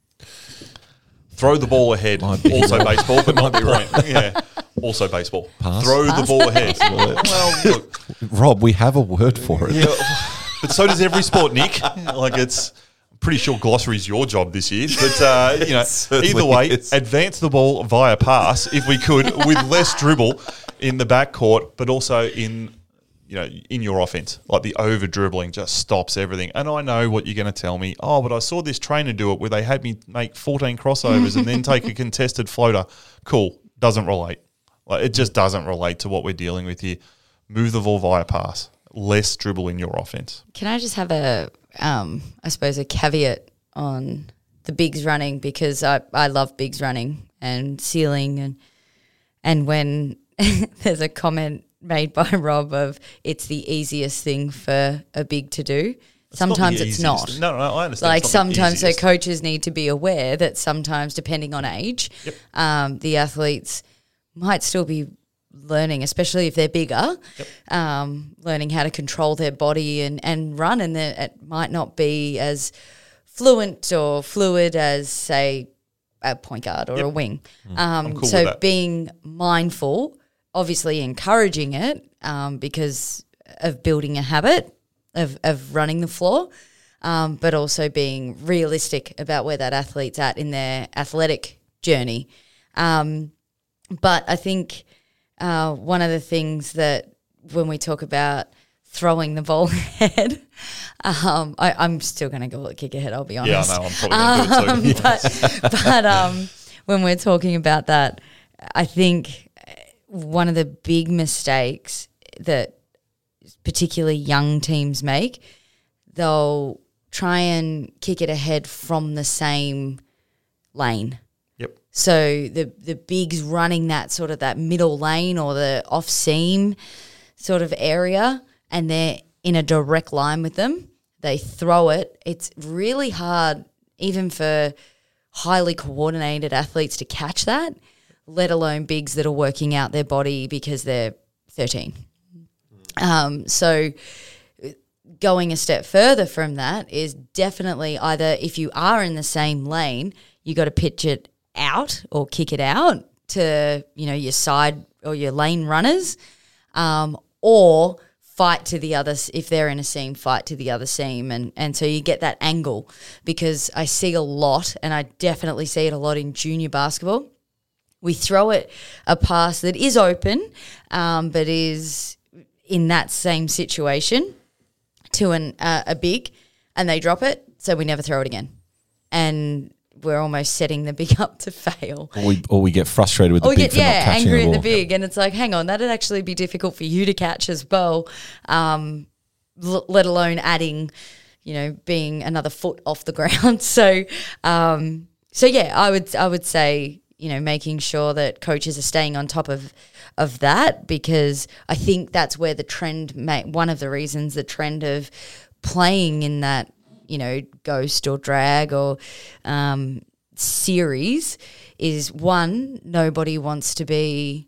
S2: Throw the ball ahead.
S3: Might be
S2: Also
S3: right.
S2: baseball, but not the point. Yeah. Also baseball.
S3: Pass.
S2: Throw the ball ahead. Well, look.
S3: Rob, we have a word for it.
S2: Yeah, but so does every sport, Nick. Like, it's I'm pretty sure glossary's your job this year. But uh, you know,
S3: certainly
S2: either way,
S3: is.
S2: advance the ball via pass if we could, with less dribble in the backcourt, but also in you know in your offense. Like, the over dribbling just stops everything. And I know what you're going to tell me. Oh, but I saw this trainer do it where they had me make fourteen crossovers and then take a contested floater. Cool. Doesn't relate. Like, it just doesn't relate to what we're dealing with here. Move the ball via pass. Less dribble in your offense.
S4: Can I just have a, um, I suppose, a caveat on the bigs running, because I, I love bigs running and sealing, and and when there's a comment made by Rob of it's the easiest thing for a big to do.
S2: It's not the
S4: sometimes it's
S2: easiest.
S4: not.
S2: No, no, I understand.
S4: Like,
S2: It's not the
S4: sometimes, so
S2: easiest.
S4: coaches need to be aware that sometimes, depending on age,
S2: Yep.
S4: um, the athletes might still be learning, especially if they're bigger, um, learning how to control their body and, and run, and that it might not be as fluent or fluid as, say, a point guard or
S2: Yep.
S4: a wing.
S2: I'm
S4: Um,
S2: cool
S4: so
S2: with that.
S4: being mindful, obviously encouraging it, um, because of building a habit of, of running the floor, um, but also being realistic about where that athlete's at in their athletic journey. Um, but I think uh, one of the things that when we talk about throwing the ball ahead, um, I, I'm still going to go with kick ahead, I'll be
S2: Yeah,
S4: honest.
S2: I know. I'm probably going to do it too.
S4: Um, but but um, when we're talking about that, I think one of the big mistakes that particularly young teams make, they'll try and kick it ahead from the same lane.
S2: Yep.
S4: So the the bigs running that sort of that middle lane or the off seam sort of area, and they're in a direct line with them. They throw it. It's really hard, even for highly coordinated athletes, to catch that, let alone bigs that are working out their body because they're thirteen. Um, so going a step further from that is definitely either, if you are in the same lane, you got to pitch it out or kick it out to, you know, your side or your lane runners, um, or fight to the other, s- if they're in a seam, fight to the other seam. And, and so you get that angle, because I see a lot, and I definitely see it a lot in junior basketball. We throw it a pass that is open, um, but is in that same situation to an uh, a big, and they drop it, so we never throw it again. And we're almost setting the big up to fail.
S3: Or we, or we get frustrated with the
S4: Or we
S3: big
S4: get,
S3: for not
S4: yeah,
S3: catching
S4: angry
S3: the
S4: at
S3: ball.
S4: the big. And it's like, hang on, that'd actually be difficult for you to catch as well, um, l- let alone adding, you know, being another foot off the ground. So, um, so yeah, I would I would say, you know, making sure that coaches are staying on top of of that, because I think that's where the trend, may, one of the reasons the trend of playing in that, you know, ghost or drag or um, series is, one, nobody wants to be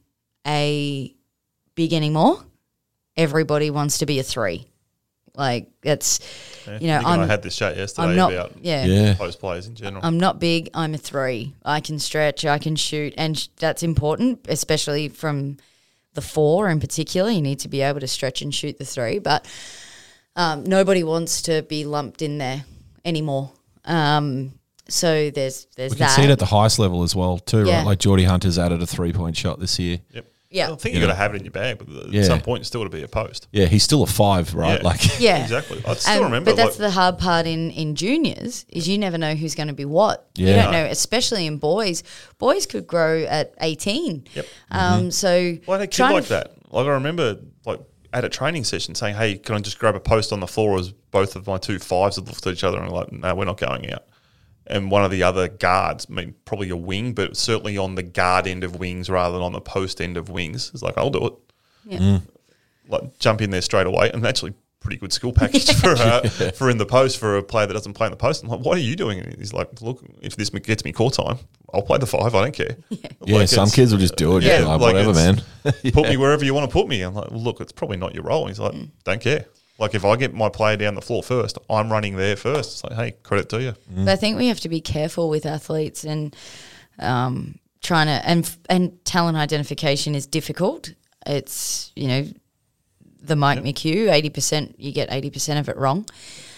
S4: a big anymore. Everybody wants to be a three. Like, that's,
S2: Yeah.
S4: you know,
S2: Nick and I
S4: I'm,
S2: had this chat yesterday
S4: I'm not,
S2: about
S4: yeah.
S3: Yeah.
S2: post players in general.
S4: I'm not big. I'm a three. I can stretch. I can shoot, and sh- that's important, especially from the four in particular. You need to be able to stretch and shoot the three, but um, nobody wants to be lumped in there anymore. Um, so there's there's
S3: We can
S4: that.
S3: see it at the highest level as well too,
S4: Yeah.
S3: right? Like Geordie Hunter's added a three-point shot this year.
S2: Yep.
S4: Yeah.
S2: I think you've got to have it in your bag, but at
S3: Yeah.
S2: some point, it's still got to be a post.
S3: Yeah, he's still a five, right?
S2: Yeah.
S3: Like,
S4: Yeah,
S2: Exactly. I still
S4: And-
S2: remember.
S4: But that's
S2: like,
S4: the hard part in, in juniors, is you never know who's going to be what. You
S3: Yeah.
S4: don't know, especially in boys. Boys could grow at eighteen.
S2: Yep.
S4: Um, So
S2: Well, I had a kid
S4: trying
S2: like
S4: to-
S2: that. Like I remember, like at a training session, saying, "Hey, can I just grab a post on the floor?" As both of my two fives had looked at each other and were like, "No, we're not going out." And one of the other guards, I mean, probably a wing, but certainly on the guard end of wings rather than on the post end of wings, is like, "I'll do it."
S4: Yeah.
S2: Like jump in there straight away, and actually pretty good skill package for uh, for in the post for a player that doesn't play in the post. I'm like, "What are you doing?" And he's like, "Look, if this gets me court time, I'll play the five. I don't care."
S3: yeah,
S2: Like,
S3: some
S2: it's-
S3: kids will just do it.
S2: Yeah,
S3: Yeah, like,
S2: like
S3: whatever, man.
S2: it's- Put me wherever you want to put me. I'm like, well, look, it's probably not your role. He's like, don't care. Like, if I get my player down the floor first, I'm running there first. It's like, hey, credit to you.
S4: But I think we have to be careful with athletes and um, trying to and and talent identification is difficult. It's, you know, the Mike McHugh, eighty percent you get eighty percent of it wrong.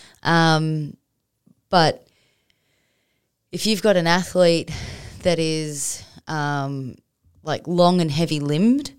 S4: Um, but if you've got an athlete that is um, like long and heavy limbed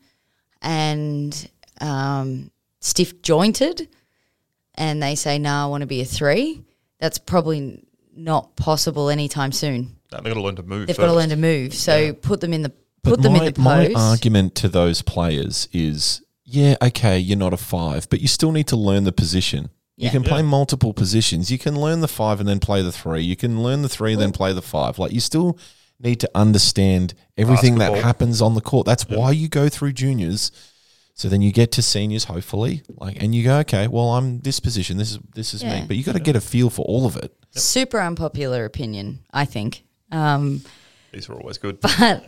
S4: and um, stiff jointed, and they say, "No, I want to be a three," that's probably not possible anytime soon.
S2: No, they've got to learn to move
S4: They've
S2: first.
S4: got to learn to move. So
S2: Yeah.
S4: put them in the
S3: But
S4: put them
S3: my,
S4: in the
S3: my
S4: post.
S3: argument to those players is, yeah, okay, you're not a five, but you still need to learn the position. You
S4: Yeah.
S3: can play
S2: Yeah.
S3: multiple positions. You can learn the five and then play the three. You can learn the three and then play the five. Like, you still need to understand everything that
S2: Basketball.
S3: happens on the court. That's why you go through juniors. So then you get to seniors, hopefully, like, and you go, okay, well, I'm this position. This is this is
S4: Yeah.
S3: me. But you got to get a feel for all of it.
S4: Super unpopular opinion, I think. Um,
S2: These are always good.
S4: But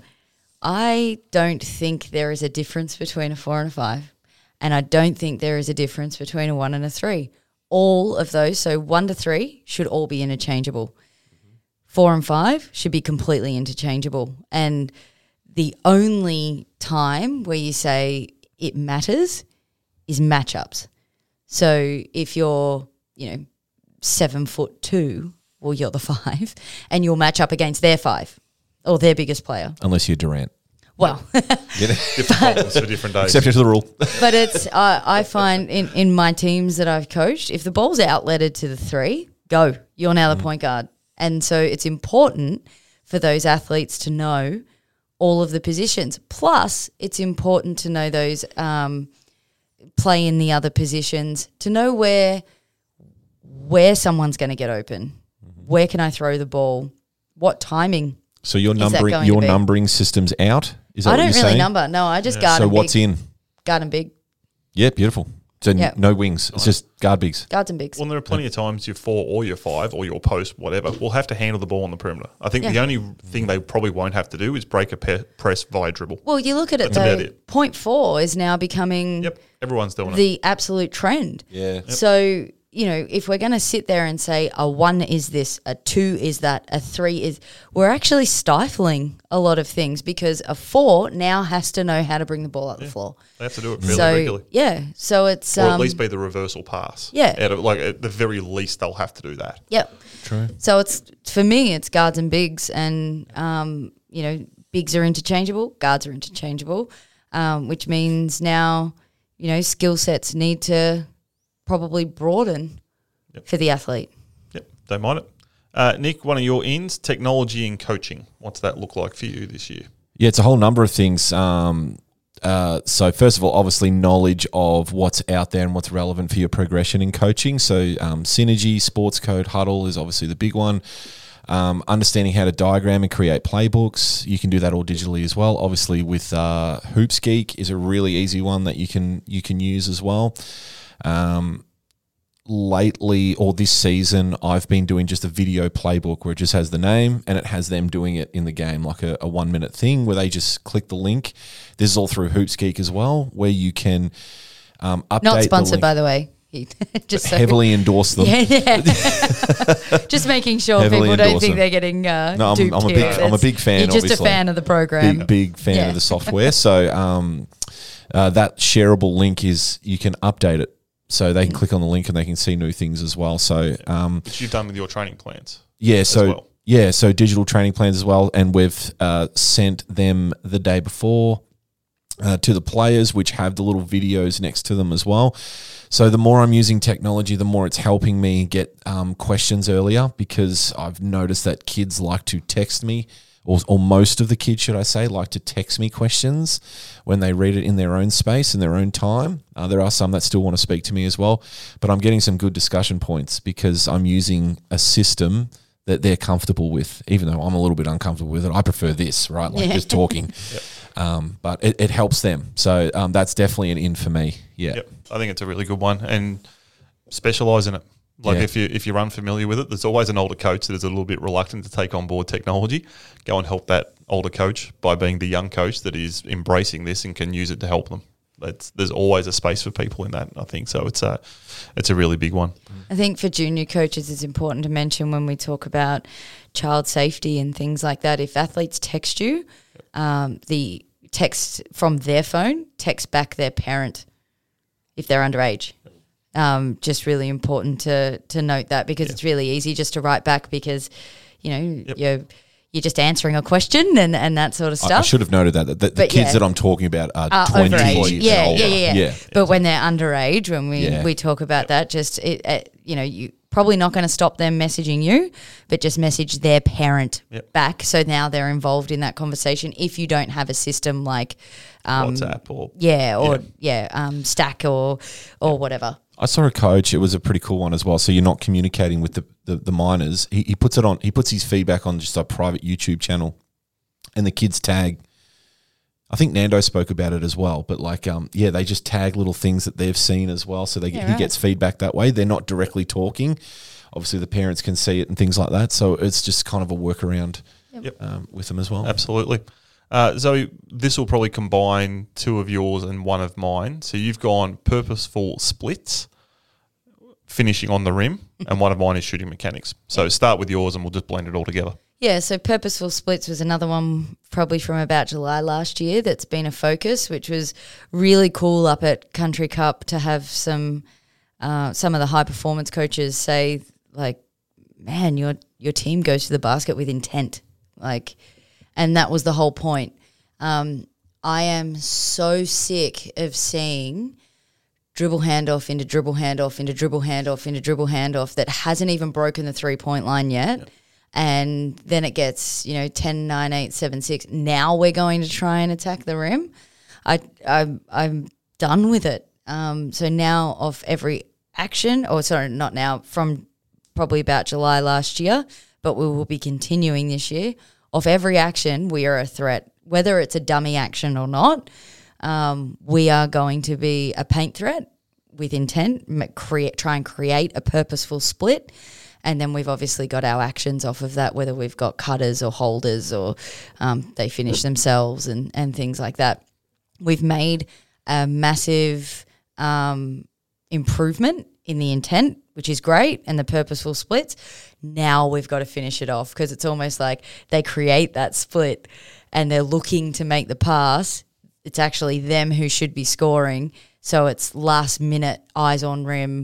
S4: I don't think there is a difference between a four and a five. And I don't think there is a difference between a one and a three. All of those, so one to three, should all be interchangeable. Four and five should be completely interchangeable. And the only time where you say it matters is matchups. So if you're, you know, seven foot two, well, you're the five, and you'll match up against their five or their biggest player.
S3: Unless you're Durant.
S4: Well,
S2: Different problems for different days.
S3: Exception to the rule.
S4: but it's I, I find in, in my teams that I've coached, if the ball's outletted to the three, go. You're now the point guard. And so it's important for those athletes to know all of the positions. Plus, it's important to know those um, play in the other positions, to know where where someone's going to get open. Where can I throw the ball? What timing?
S3: So your
S4: that
S3: numbering
S4: going to
S3: your
S4: be?
S3: numbering system's out? Is that
S4: I
S3: what
S4: don't
S3: you're
S4: really
S3: saying?
S4: number. No, I just guard
S3: So
S4: and
S3: what's
S4: big.
S3: in?
S4: Guard and big.
S3: Yeah, beautiful. So n-
S4: Yeah.
S3: no wings. It's just guard bigs.
S4: Guards and bigs.
S2: Well, there are plenty of times your four or your five or your post, whatever, will have to handle the ball on the perimeter. I think the
S4: Yeah.
S2: only thing they probably won't have to do is break a pe- press via dribble.
S4: Well, you look at it
S2: That's about
S4: though.
S2: it.
S4: Point four is now becoming
S2: Yep, everyone's doing it.
S4: the absolute trend.
S3: Yeah.
S4: So, you know, if we're going to sit there and say a one is this, a two is that, a three is, we're actually stifling a lot of things because a four now has to know how to bring the ball up the floor.
S2: They have to do it fairly
S4: So,
S2: regularly.
S4: yeah. So it's,
S2: Or
S4: um,
S2: at least be the reversal pass.
S4: yeah.
S2: Out of, like at the very least, they'll have to do that.
S4: yep.
S3: True.
S4: So it's, for me, it's guards and bigs, and, um, you know, bigs are interchangeable, guards are interchangeable, um, which means now, you know, skill sets need to probably broaden
S2: Yep.
S4: for the athlete.
S2: Yep, don't mind it. Uh, Nick, one of your ends, technology and coaching. What's that look like for you this year?
S3: Yeah, it's a whole number of things. Um, uh, so first of all, obviously knowledge of what's out there and what's relevant for your progression in coaching. So um, Synergy, Sports Code, Huddle is obviously the big one. Um, understanding how to diagram and create playbooks. You can do that all digitally as well. Obviously with uh, Hoops Geek is a really easy one that you can you can use as well. Um, lately or this season, I've been doing just a video playbook where it just has the name and it has them doing it in the game, like a, a one minute thing where they just click the link. This is all through Hoops Geek as well, where you can um, update.
S4: Not sponsored,
S3: the link.
S4: by the way. Just so
S3: heavily endorse them.
S4: Yeah, yeah. Just making sure
S3: Heavily
S4: people don't
S3: endorse
S4: think
S3: them.
S4: they're getting uh,
S3: No, I'm-
S4: duped
S3: I'm a
S4: here.
S3: big- I'm a
S4: It's-
S3: big fan,
S4: You're just
S3: obviously.
S4: a fan of the program.
S3: Big, big fan
S4: Yeah.
S3: of the software. So um, uh, that shareable link is you can update it. So they can click on the link and they can see new things as well. So um,
S2: Which you've done with your training plans.
S3: yeah, so
S2: well.
S3: yeah, so digital training plans as well, and we've uh, sent them the day before uh, to the players, which have the little videos next to them as well. So the more I'm using technology, the more it's helping me get um, questions earlier, because I've noticed that kids like to text me, or, or most of the kids, should I say, like to text me questions when they read it in their own space, in their own time. Uh, there are some that still want to speak to me as well, but I'm getting some good discussion points because I'm using a system that they're comfortable with, even though I'm a little bit uncomfortable with it. I prefer this, right? Like
S4: Yeah.
S3: just talking.
S2: Yep.
S3: Um, but it, it helps them. So um, that's definitely an in for me. Yeah.
S2: Yep. I think it's a really good one, and specialise in it. Like
S3: Yeah.
S2: if you if you're unfamiliar with it, there's always an older coach that is a little bit reluctant to take on board technology. Go and help that older coach by being the young coach that is embracing this and can use it to help them. That's, there's always a space for people in that, I think. So it's a it's a really big one.
S4: I think for junior coaches, it's important to mention when we talk about child safety and things like that. If athletes text you, um, the text from their phone, text back their parent if they're underage. Um, just really important to to note that, because
S2: Yeah.
S4: it's really easy just to write back because, you know,
S2: Yep.
S4: you're you're just answering a question and, and that sort of
S3: I, I
S4: stuff.
S3: should have noted that. that the the
S4: But
S3: kids
S4: yeah.
S3: that I'm talking about are
S4: Uh,
S3: twenty
S4: overage.
S3: and
S4: Yeah,
S3: older.
S4: yeah, yeah, yeah. But when they're underage, when we,
S3: Yeah.
S4: we talk about that, just, it, it, you know, you probably not going to stop them messaging you, but just message their parent
S2: Yep.
S4: back. So now they're involved in that conversation if you don't have a system like um,
S2: WhatsApp or
S4: yeah, or yeah, um, Stack or or whatever.
S3: I saw a coach. It was a pretty cool one as well. So you're not communicating with the, the, the minors. He, he puts it on. He puts his feedback on just a private YouTube channel, and the kids tag. I think Nando spoke about it as well. But like, um, yeah, they just tag little things that they've seen as well. So they
S4: Yeah,
S3: he
S4: right.
S3: gets feedback that way. They're not directly talking. Obviously, the parents can see it and things like that. So it's just kind of a workaround
S2: Yep.
S3: um, with them as well.
S2: Absolutely. Uh, Zoe, this will probably combine two of yours and one of mine. So you've gone purposeful splits, finishing on the rim, and one of mine is shooting mechanics. So start with yours and we'll just blend it all together.
S4: Yeah, so Purposeful Splits was another one probably from about July last year that's been a focus, which was really cool up at Country Cup to have some uh, some of the high performance coaches say, like, man, your your team goes to the basket with intent. Like, and that was the whole point. Um, I am so sick of seeing dribble handoff into dribble handoff into dribble handoff into dribble handoff that hasn't even broken the three-point line yet. Yep. And then it gets, you know, ten, nine, eight, seven, six. Now we're going to try and attack the rim. I, I, I'm done with it. Um, so now off every action, or sorry, not now, from probably about July last year, but we will be continuing this year. Off every action, we are a threat. Whether it's a dummy action or not, um, we are going to be a paint threat with intent, create, try and create a purposeful split. And then we've obviously got our actions off of that, whether we've got cutters or holders or um, they finish themselves and, and things like that. We've made a massive um, improvement in the intent, which is great, and the purposeful splits. Now we've got to finish it off, because it's almost like they create that split and they're looking to make the pass. It's actually them who should be scoring. So it's last minute, eyes on rim,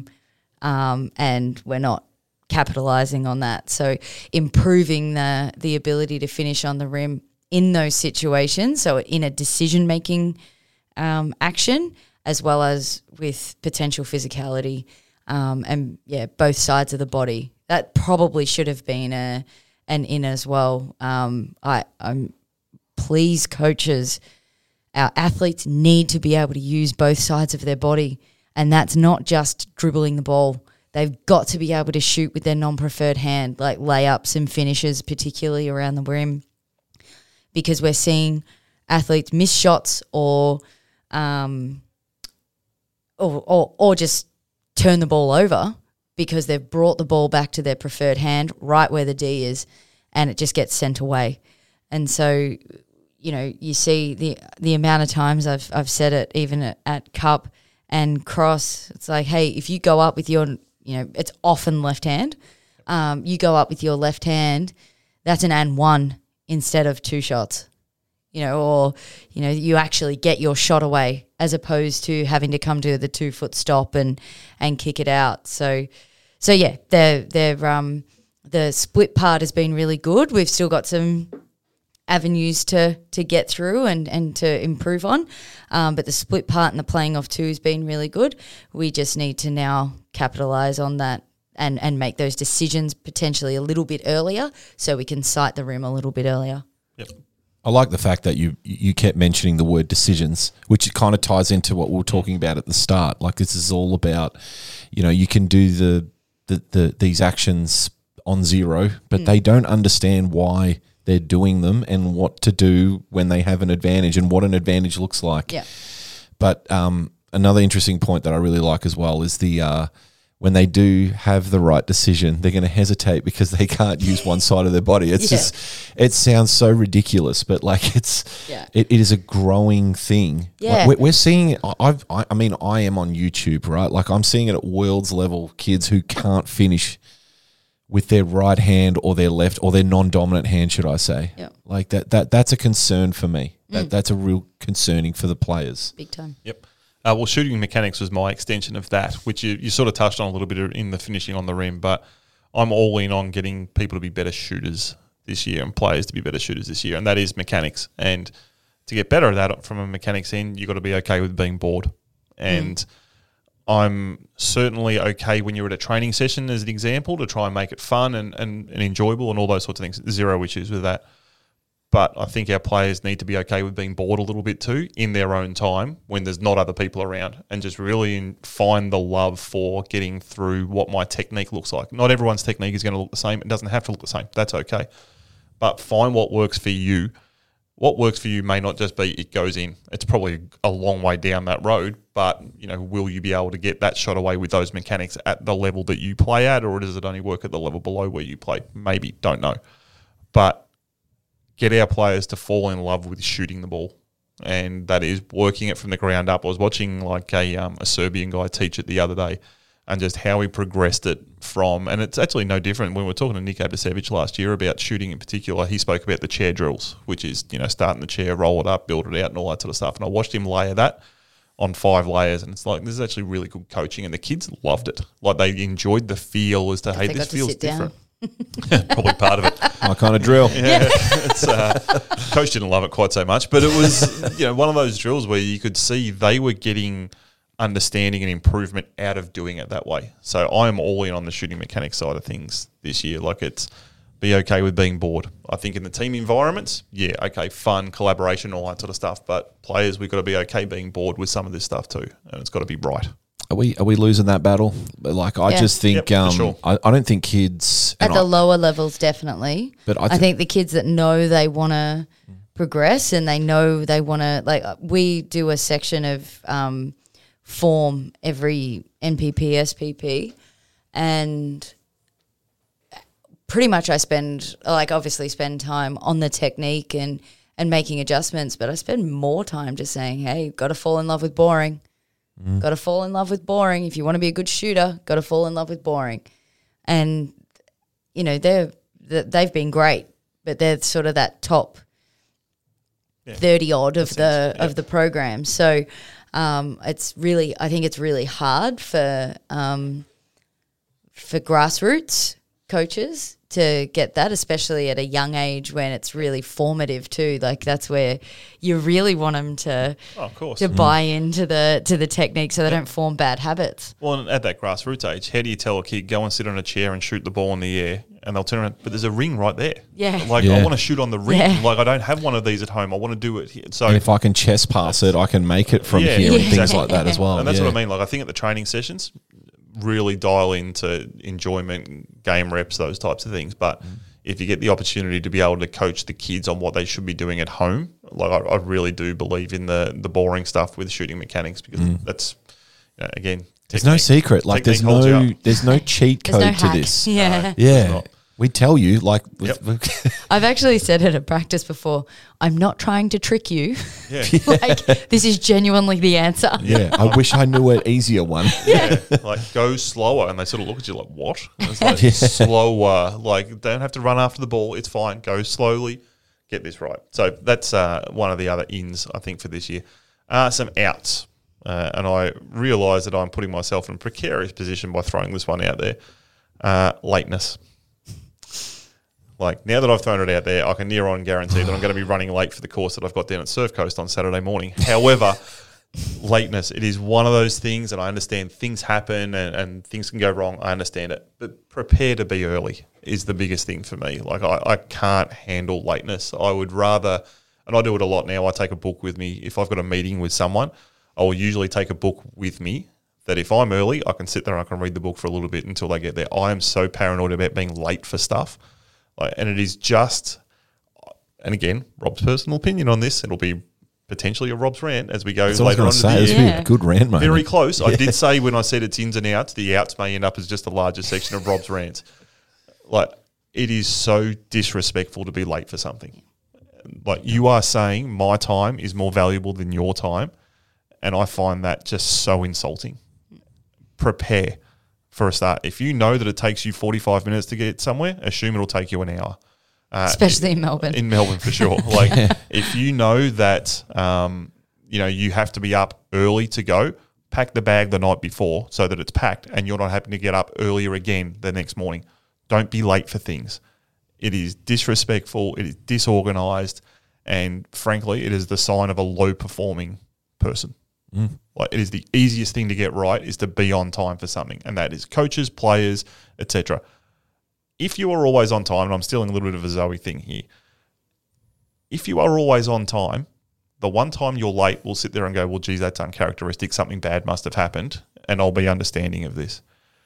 S4: um, and we're not capitalizing on that. So improving the the ability to finish on the rim in those situations, so in a decision-making um, action, as well as with potential physicality, um, and, yeah, both sides of the body. that probably should have been a an in as well. Um, I, I'm please coaches, our athletes need to be able to use both sides of their body, and that's not just dribbling the ball. They've got to be able to shoot with their non-preferred hand, like layups and finishes, particularly around the rim, because we're seeing athletes miss shots or um, or, or or just turn the ball over because they've brought the ball back to their preferred hand right where the D is, and it just gets sent away. And so, you know, you see the the amount of times I've I've said it even at, at Cup and Cross. It's like, hey, if you go up with your, you know, it's often left hand. Um, you go up with your left hand, that's an and one instead of two shots. You know, or, you know, you actually get your shot away as opposed to having to come to the two foot stop and, and kick it out. So, so yeah, they're, they're, um, the split part has been really good. We've still got some avenues to, to get through and, and to improve on. Um, but the split part and the playing off two has been really good. We just need to now capitalise on that and, and make those decisions potentially a little bit earlier so we can sight the rim a little bit earlier.
S2: Yep.
S3: I like the fact that you you kept mentioning the word decisions, which kind of ties into what we were talking about at the start. Like, this is all about, you know, you can do the the, the these actions on zero, but mm. they don't understand why they're doing them and what to do when they have an advantage and what an advantage looks like.
S4: Yeah.
S3: But um, another interesting point that I really like as well is the uh, when they do have the right decision, they're going to hesitate because they can't use one side of their body. It's
S4: yeah.
S3: just, it sounds so ridiculous, but like it's,
S4: yeah.
S3: it, it is a growing thing.
S4: Yeah.
S3: Like we're, we're seeing, I've, I, I mean, I am on YouTube, right? Like I'm seeing it at world's level, kids who can't finish with their right hand or their left or their non-dominant hand, should I say.
S4: Yeah.
S3: Like that, that, that's a concern for me. That
S4: Mm.
S3: That's a real concerning for the players.
S4: Big time.
S2: Yep. Uh, well, shooting mechanics was my extension of that, which you, you sort of touched on a little bit in the finishing on the rim, but I'm all in on getting people to be better shooters this year and players to be better shooters this year, and that is mechanics. And to get better at that from a mechanics end, you've got to be okay with being bored. And mm. I'm certainly okay when you're at a training session, as an example, to try and make it fun and, and, and enjoyable and all those sorts of things. Zero issues with that. But I think our players need to be okay with being bored a little bit too in their own time when there's not other people around, and just really in, find the love for getting through what my technique looks like. Not everyone's technique is going to look the same. It doesn't have to look the same. That's okay. But find what works for you. What works for you may not just be it goes in. It's probably a long way down that road, but you know, will you be able to get that shot away with those mechanics at the level that you play at, or does it only work at the level below where you play? Maybe, don't know. But get our players to fall in love with shooting the ball, and that is working it from the ground up. I was watching like a um, a Serbian guy teach it the other day, and just how he progressed it from, and it's actually no different when we were talking to Nick Abasevic last year about shooting in particular. He spoke about the chair drills, which is, you know, starting the chair, roll it up, build it out, and all that sort of stuff. And I watched him layer that on five layers, and it's like, this is actually really good coaching, and the kids loved it. Like, they enjoyed the feel as to, hey, this feels different. Probably part of it.
S3: My kind of drill.
S2: Yeah, it's, uh, coach didn't love it quite so much, but it was, you know, one of those drills where you could see they were getting understanding and improvement out of doing it that way. So I'm all in on the shooting mechanics side of things this year. Like, it's be okay with being bored. I think in the team environments, yeah, okay, fun, collaboration, all that sort of stuff. But players, we've got to be okay being bored with some of this stuff too, and it's got to be right.
S3: Are we are we losing that battle? Like, I
S4: Yeah.
S3: just think
S2: Yep, for
S3: um,
S2: sure.
S3: I, I don't think kids
S4: At
S3: and
S4: the
S3: I-
S4: lower levels, definitely.
S3: But I
S4: I,
S3: thi-
S4: think the kids that know they want to progress and they know they want to, like, we do a section of um, form every N P P, S P P, and pretty much I spend, like, obviously spend time on the technique and, and making adjustments, but I spend more time just saying, hey, got to fall in love with boring. Mm. Got to fall in love with boring. If you want to be a good shooter, got to fall in love with boring. And, you know, they're, they've been great, but they're sort of that top thirty odd of the
S2: yeah.
S4: of the program. So um, it's really, I think it's really hard for um, for grassroots coaches to get that, especially at a young age when it's really formative too. Like that's where you really want them to,
S2: Oh, of course.
S4: to buy into the to the technique so they don't form bad habits.
S2: Well, and at that grassroots age, how do you tell a kid, go and sit on a chair and shoot the ball in the air? And they'll turn around, but there's a ring right there.
S4: Yeah.
S2: Like,
S3: Yeah.
S2: I want to shoot on the ring.
S4: Yeah.
S2: Like, I don't have one of these at home. I want to do it here. So,
S3: And if I can chest pass it, I can make it from
S2: Yeah,
S3: here and
S2: yeah.
S3: things like that as well.
S2: and that's
S3: yeah.
S2: what I mean. Like, I think at the training sessions, really dial into enjoyment, game reps, those types of things. But
S3: Mm.
S2: if you get the opportunity to be able to coach the kids on what they should be doing at home, like, I, I really do believe in the the boring stuff with shooting mechanics because that's, you know, again,
S3: Mm. There's no
S2: technique-
S3: secret. Like there's
S2: technique holds you
S3: no
S2: up.
S3: there's no cheat
S4: There's
S3: code
S4: no
S3: to
S4: hack.
S3: this.
S4: Yeah.
S3: Yeah.
S2: not.
S3: We tell you like
S2: Yep.
S4: I've actually said it at practice before, I'm not trying to trick you.
S2: Yeah.
S4: Like this is genuinely the answer.
S3: yeah, I wish I knew an easier one.
S2: Yeah, like go slower, and they sort of look at you like, "What?" And it's like slower. Like, don't have to run after the ball. It's fine. Go slowly. Get this right. So that's uh, one of the other ins I think for this year. Uh, some outs, uh, and I realise that I'm putting myself in a precarious position by throwing this one out there. Uh, lateness. Like, now that I've thrown it out there, I can near on guarantee that I'm going to be running late for the course that I've got down at Surf Coast on Saturday morning. However, lateness, it is one of those things, and I understand things happen and, and things can go wrong. I understand it. But prepare to be early is the biggest thing for me. Like, I, I can't handle lateness. I would rather, and I do it a lot now, I take a book with me. If I've got a meeting with someone, I will usually take a book with me that if I'm early, I can sit there and I can read the book for a little bit until they get there. I am so paranoid about being late for stuff. Like, and it is just, and again, Rob's personal opinion on this, it'll be potentially a Rob's rant as we go
S3: That's what I
S2: later on
S3: was
S2: in
S3: going
S2: the
S3: to say.
S2: year.
S3: It's
S4: Yeah.
S3: a good rant, mate.
S2: Very close. I did say when I said it's ins and outs, the outs may end up as just the largest section of Rob's rants. Like, it is so disrespectful to be late for something. Like, you are saying my time is more valuable than your time, and I find that just so insulting. Prepare for a start. If you know that it takes you forty-five minutes to get somewhere, assume it'll take you an hour. Uh,
S4: Especially in Melbourne.
S2: In Melbourne, for sure. Like, if you know that, um, you know, you have to be up early to go, pack the bag the night before so that it's packed and you're not having to get up earlier again the next morning. Don't be late for things. It is disrespectful. It is disorganized. And frankly, it is the sign of a low performing person. Like, it is the easiest thing to get right is to be on time for something. And that is coaches, players, et cetera. If you are always on time, and I'm stealing a little bit of a Zoe thing here, if you are always on time, the one time you're late, we'll sit there and go, well, geez, that's uncharacteristic. Something bad must have happened, and I'll be understanding of this.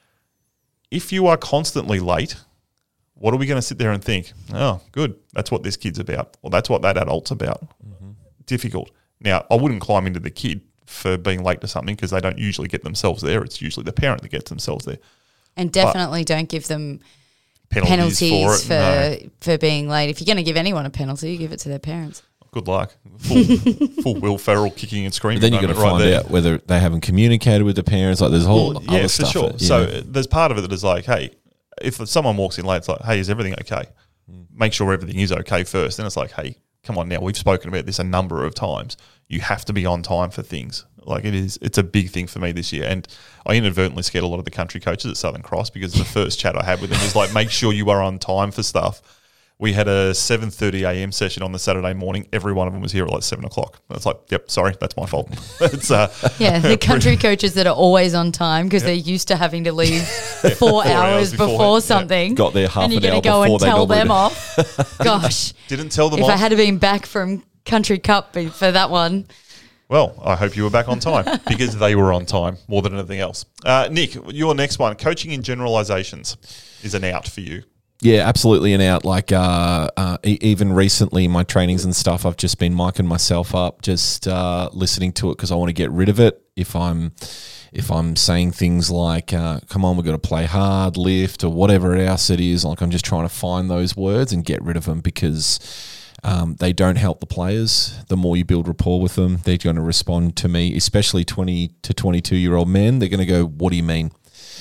S2: If you are constantly late, what are we going to sit there and think? Oh, good, that's what this kid's about. Well, that's what that adult's about. Mm-hmm. Difficult. Now, I wouldn't climb into the kid for being late to something because they don't usually get themselves there. It's usually the parent that gets themselves there.
S4: And definitely don't give them
S2: Penalties,
S4: penalties,
S2: for it,
S4: for
S2: no.
S4: for being late. If you're going to give anyone a penalty, give it to their parents.
S2: Good luck. Full, full Will Ferrell kicking and screaming.
S3: But then you've got to
S2: moment
S3: find
S2: right there.
S3: out whether they haven't communicated with the parents. Like there's a whole
S2: Well,
S3: other
S2: yeah, for
S3: stuff.
S2: sure.
S3: that, you
S2: So
S3: know.
S2: uh, there's part of it that is like, hey, if someone walks in late, it's like, hey, is everything okay? Make sure everything is okay first. Then it's like, hey, come on now. We've spoken about this a number of times. You have to be on time for things. Like it is, it's a big thing for me this year. And I inadvertently scared a lot of the country coaches at Southern Cross because the first chat I had with them is like, make sure you are on time for stuff. We had a seven thirty a.m. session on the Saturday morning. Every one of them was here at like seven o'clock. And it's like, yep, sorry, that's my fault. it's uh,
S4: Yeah, the country coaches that are always on time because they're used to having to leave four,
S2: four hours
S4: hours
S2: beforehand,
S4: before
S2: yeah.
S4: something.
S3: Got there half
S4: and you're
S3: an hour
S4: gonna go
S3: before
S4: and
S3: they
S4: tell
S3: normally
S4: them
S3: do.
S4: off. Gosh,
S2: didn't tell them
S4: if
S2: off.
S4: I had been back from Country Cup for that one.
S2: Well, I hope you were back on time because they were on time more than anything else. Uh, Nick, your next one, coaching in generalizations, is an out for you.
S3: Yeah, absolutely an out. Like uh, uh, e- even recently, my trainings and stuff, I've just been micing myself up, just uh, listening to it because I want to get rid of it. If I'm if I'm saying things like, uh, "Come on, we've got to play hard, lift," or whatever else it is, like I'm just trying to find those words and get rid of them because um, they don't help the players. The more you build rapport with them, they're going to respond to me, especially twenty to twenty-two year old men. They're going to go, "What do you mean?"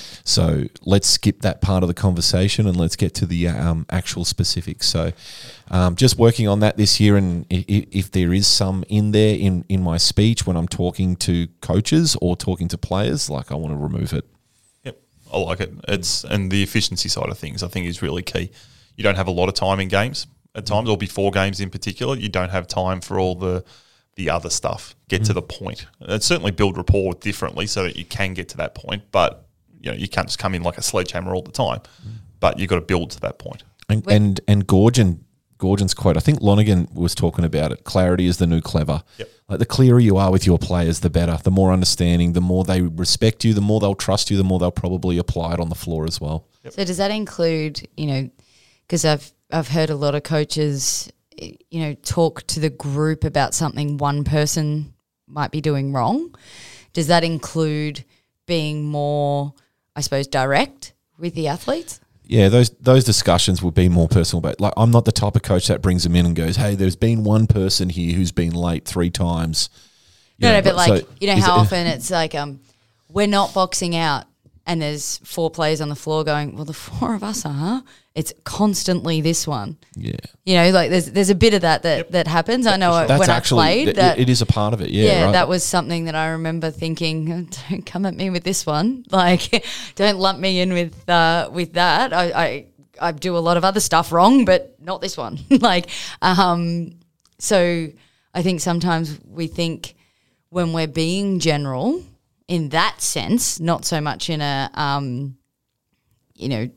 S3: So let's skip that part of the conversation and let's get to the um, actual specifics. So um, just working on that this year, and if, if there is some in there in, in my speech when I'm talking to coaches or talking to players, like I want to remove it.
S2: Yep, I like it. It's and the efficiency side of things, I think, is really key. you don't have a lot of time in games at times, or before games in particular. You don't have time for all the the other stuff. Get to the point. And certainly build rapport differently so that you can get to that point, but you know you can't just come in like a sledgehammer all the time. But you've got to build to that point.
S3: And and, and Gorgon, Gorgon's quote, I think Lonergan was talking about it. Clarity is the new clever.
S2: Yep.
S3: Like the clearer you are with your players, the better. The more understanding, the more they respect you, the more they'll trust you, the more they'll probably apply it on the floor as well.
S2: Yep.
S4: So does that include, you know, because I've I've heard a lot of coaches, you know, talk to the group about something one person might be doing wrong. Does that include being more, I suppose, direct with the athletes?
S3: Yeah, those those discussions will be more personal. But like, I'm not the type of coach that brings them in and goes, "Hey, there's been one person here who's been late three times." You
S4: No,
S3: know,
S4: no, but like,
S3: so
S4: you know
S3: is
S4: how
S3: it-
S4: often it's like, um, we're not boxing out and there's four players on the floor going, well, the four of us are, huh? It's constantly this one.
S3: Yeah,
S4: You know, like there's there's a bit of that that, that happens. I know
S3: that's
S4: when
S3: actually
S4: I played
S3: th-
S4: that.
S3: it is a part of it. Yeah,
S4: Yeah,
S3: right.
S4: that was something that I remember thinking, don't come at me with this one. Like, don't lump me in with uh, with that. I, I I do a lot of other stuff wrong, but not this one. like, um, so I think sometimes we think when we're being general in that sense, not so much in a, um, you know,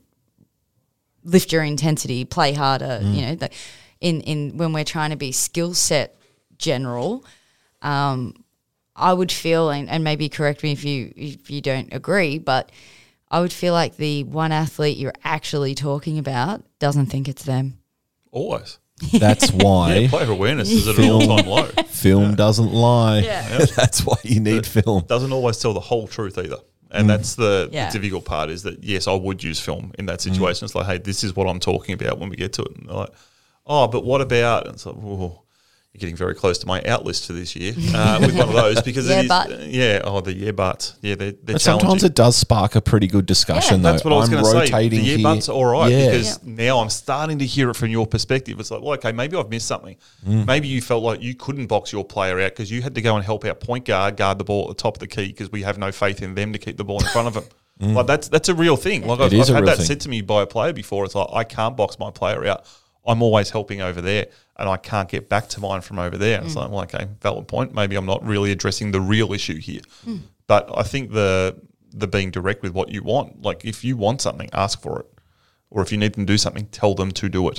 S4: lift your intensity, play harder,
S3: Mm.
S4: you know, like in, in when we're trying to be skill set general, um, I would feel, and, and maybe correct me if you if you don't agree, but I would feel like the one athlete you're actually talking about doesn't think it's them.
S2: Always.
S3: That's why
S2: Yeah, player awareness is at an all-time low.
S3: film doesn't lie.
S4: Yeah.
S3: That's why you need film.
S2: Doesn't always tell the whole truth either. And that's the,
S4: Yeah.
S2: the difficult part is that, yes, I would use film in that situation. It's like, hey, this is what I'm talking about when we get to it. And they're like, oh, but what about? And it's like, oh, you're getting very close to my out list for this year uh, with one of those because
S4: Yeah,
S2: it is,
S4: but.
S2: yeah, oh, the yeah, but. Yeah, they're, they're
S3: But sometimes
S2: challenging.
S3: it does spark a pretty good discussion,
S4: Yeah.
S3: though.
S2: That's what I was
S3: I'm
S2: going to say.
S3: rotating
S2: The yeah,
S3: here.
S2: but's all right
S3: Yeah.
S2: because now I'm starting to hear it from your perspective. It's like, well, okay, maybe I've missed something.
S3: Mm.
S2: Maybe you felt like you couldn't box your player out because you had to go and help our point guard guard the ball at the top of the key because we have no faith in them to keep the ball in front of them. Like that's that's a real thing. Like
S3: Mm. It
S2: I've,
S3: is
S2: I've
S3: a
S2: had
S3: real
S2: that
S3: thing.
S2: said to me by a player before. It's like I can't box my player out. I'm always helping over there, and I can't get back to mine from over there. It's like, well, okay, valid point. Maybe I'm not really addressing the real issue here. But I think the the being direct with what you want, like if you want something, ask for it, or if you need them to do something, tell them to do it.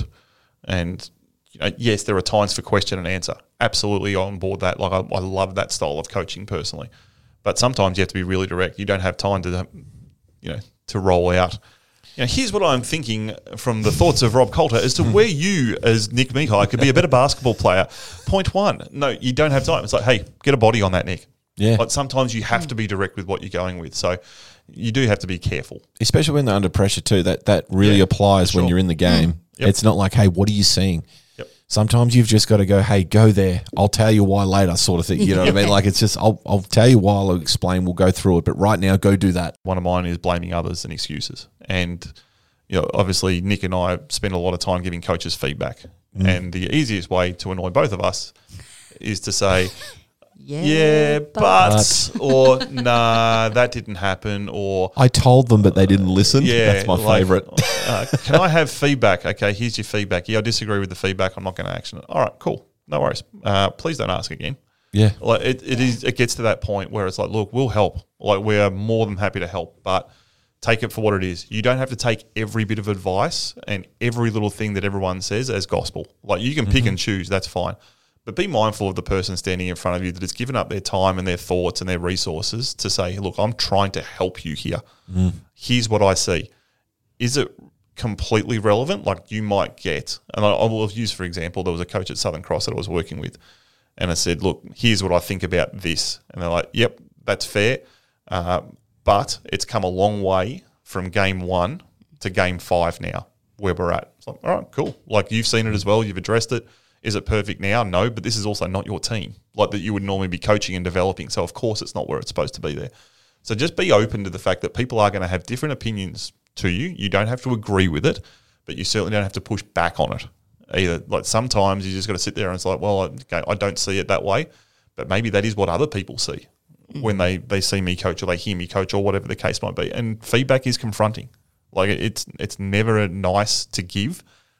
S2: And you know, yes, there are times for question and answer. Absolutely on board that. Like I, I love that style of coaching personally, but sometimes you have to be really direct. You don't have time to, you know, to roll out. You know, here's what I'm thinking from the thoughts of Rob Coulter as to where you, as Nick Mihai, could be a better basketball player. Point one, no, you don't have time. It's like, hey, get a body on that, Nick.
S3: Yeah.
S2: Like sometimes you have to be direct with what you're going with. So you do have to be careful.
S3: Especially when they're under pressure too. That that really
S2: Yeah,
S3: applies
S2: for
S3: when
S2: sure.
S3: you're in the game.
S2: Yep.
S3: It's not like, hey, what are you seeing?
S2: Yep.
S3: Sometimes you've just got to go, hey, go there. I'll tell you why later, sort of thing. You know what I mean? Like it's just, I'll I'll tell you why. I'll explain. We'll go through it. But right now, go do that.
S2: One of mine is blaming others and excuses. And, you know, obviously Nick and I spend a lot of time giving coaches feedback. And the easiest way to annoy both of us is to say,
S4: Yeah,
S2: yeah, but, or nah, that didn't happen, or
S3: I told them, but they didn't listen.
S2: yeah,
S3: That's my
S2: like,
S3: favorite.
S2: uh, can I have feedback? Okay, here's your feedback. Yeah, I disagree with the feedback. I'm not going to action it. All right, cool. No worries. Uh, please don't ask again.
S3: Yeah.
S2: Like it, it is. It gets to that point where it's like, look, we'll help. Like we are more than happy to help, but take it for what it is. You don't have to take every bit of advice and every little thing that everyone says as gospel. Like you can pick and choose. That's fine. But be mindful of the person standing in front of you that has given up their time and their thoughts and their resources to say, look, I'm trying to help you here. Here's what I see. Is it completely relevant? Like you might get, and I, I will use, for example, there was a coach at Southern Cross that I was working with, and I said, look, here's what I think about this. And they're like, yep, that's fair. Uh, but it's come a long way from game one to game five now, where we're at. It's like, all right, cool. Like you've seen it as well. You've addressed it. Is it perfect now? No, but this is also not your team, like that you would normally be coaching and developing. So, of course, it's not where it's supposed to be there. So just be open to the fact that people are going to have different opinions to you. You don't have to agree with it, but you certainly don't have to push back on it either. Like sometimes you just got to sit there and it's like, well, okay, I don't see it that way, but maybe that is what other people see when they, they see me coach or they hear me coach or whatever the case might be. And feedback is confronting. Like it's it's never nice to give,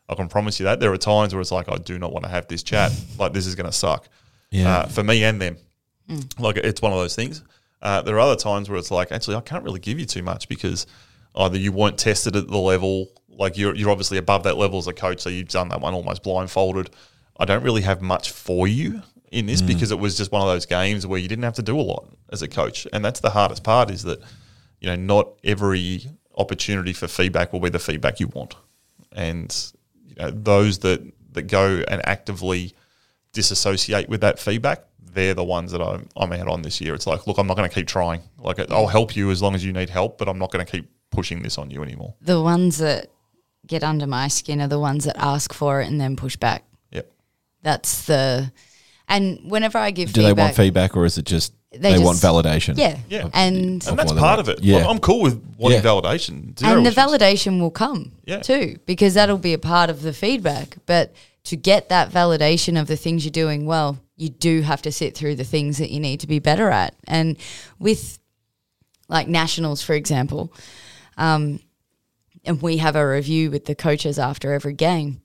S2: I can promise you that. There are times where it's like, I do not want to have this chat. Like, this is going to suck
S3: Yeah.
S2: uh, for me and them. Mm. Like, it's one of those things. Uh, there are other times where it's like, actually, I can't really give you too much because either you weren't tested at the level, like you're you're obviously above that level as a coach, so you've done that one almost blindfolded. I don't really have much for you in this mm. because it was just one of those games where you didn't have to do a lot as a coach. And that's the hardest part, is that, you know, not every opportunity for feedback will be the feedback you want. And, you know, those that, that go and actively disassociate with that feedback, they're the ones that I'm, I'm out on this year. It's like, look, I'm not going to keep trying. Like, I'll help you as long as you need help, but I'm not going to keep pushing this on you anymore.
S4: The ones that get under my skin are the ones that ask for it and then push back.
S2: Yep.
S4: That's the – and whenever I give
S3: Do
S4: feedback –
S3: they want feedback, or is it just
S4: they,
S3: they
S4: just,
S3: want validation?
S4: Yeah.
S2: Yeah.
S4: And,
S2: and that's
S3: why
S2: part
S3: they-
S2: of it.
S3: yeah.
S2: Like, I'm cool with wanting
S3: Yeah.
S2: validation. Zero
S4: and the
S2: issues.
S4: validation will come
S2: Yeah.
S4: too, because that'll be a part of the feedback. But to get that validation of the things you're doing well, you do have to sit through the things that you need to be better at. And with like nationals, for example, um, and we have a review with the coaches after every game,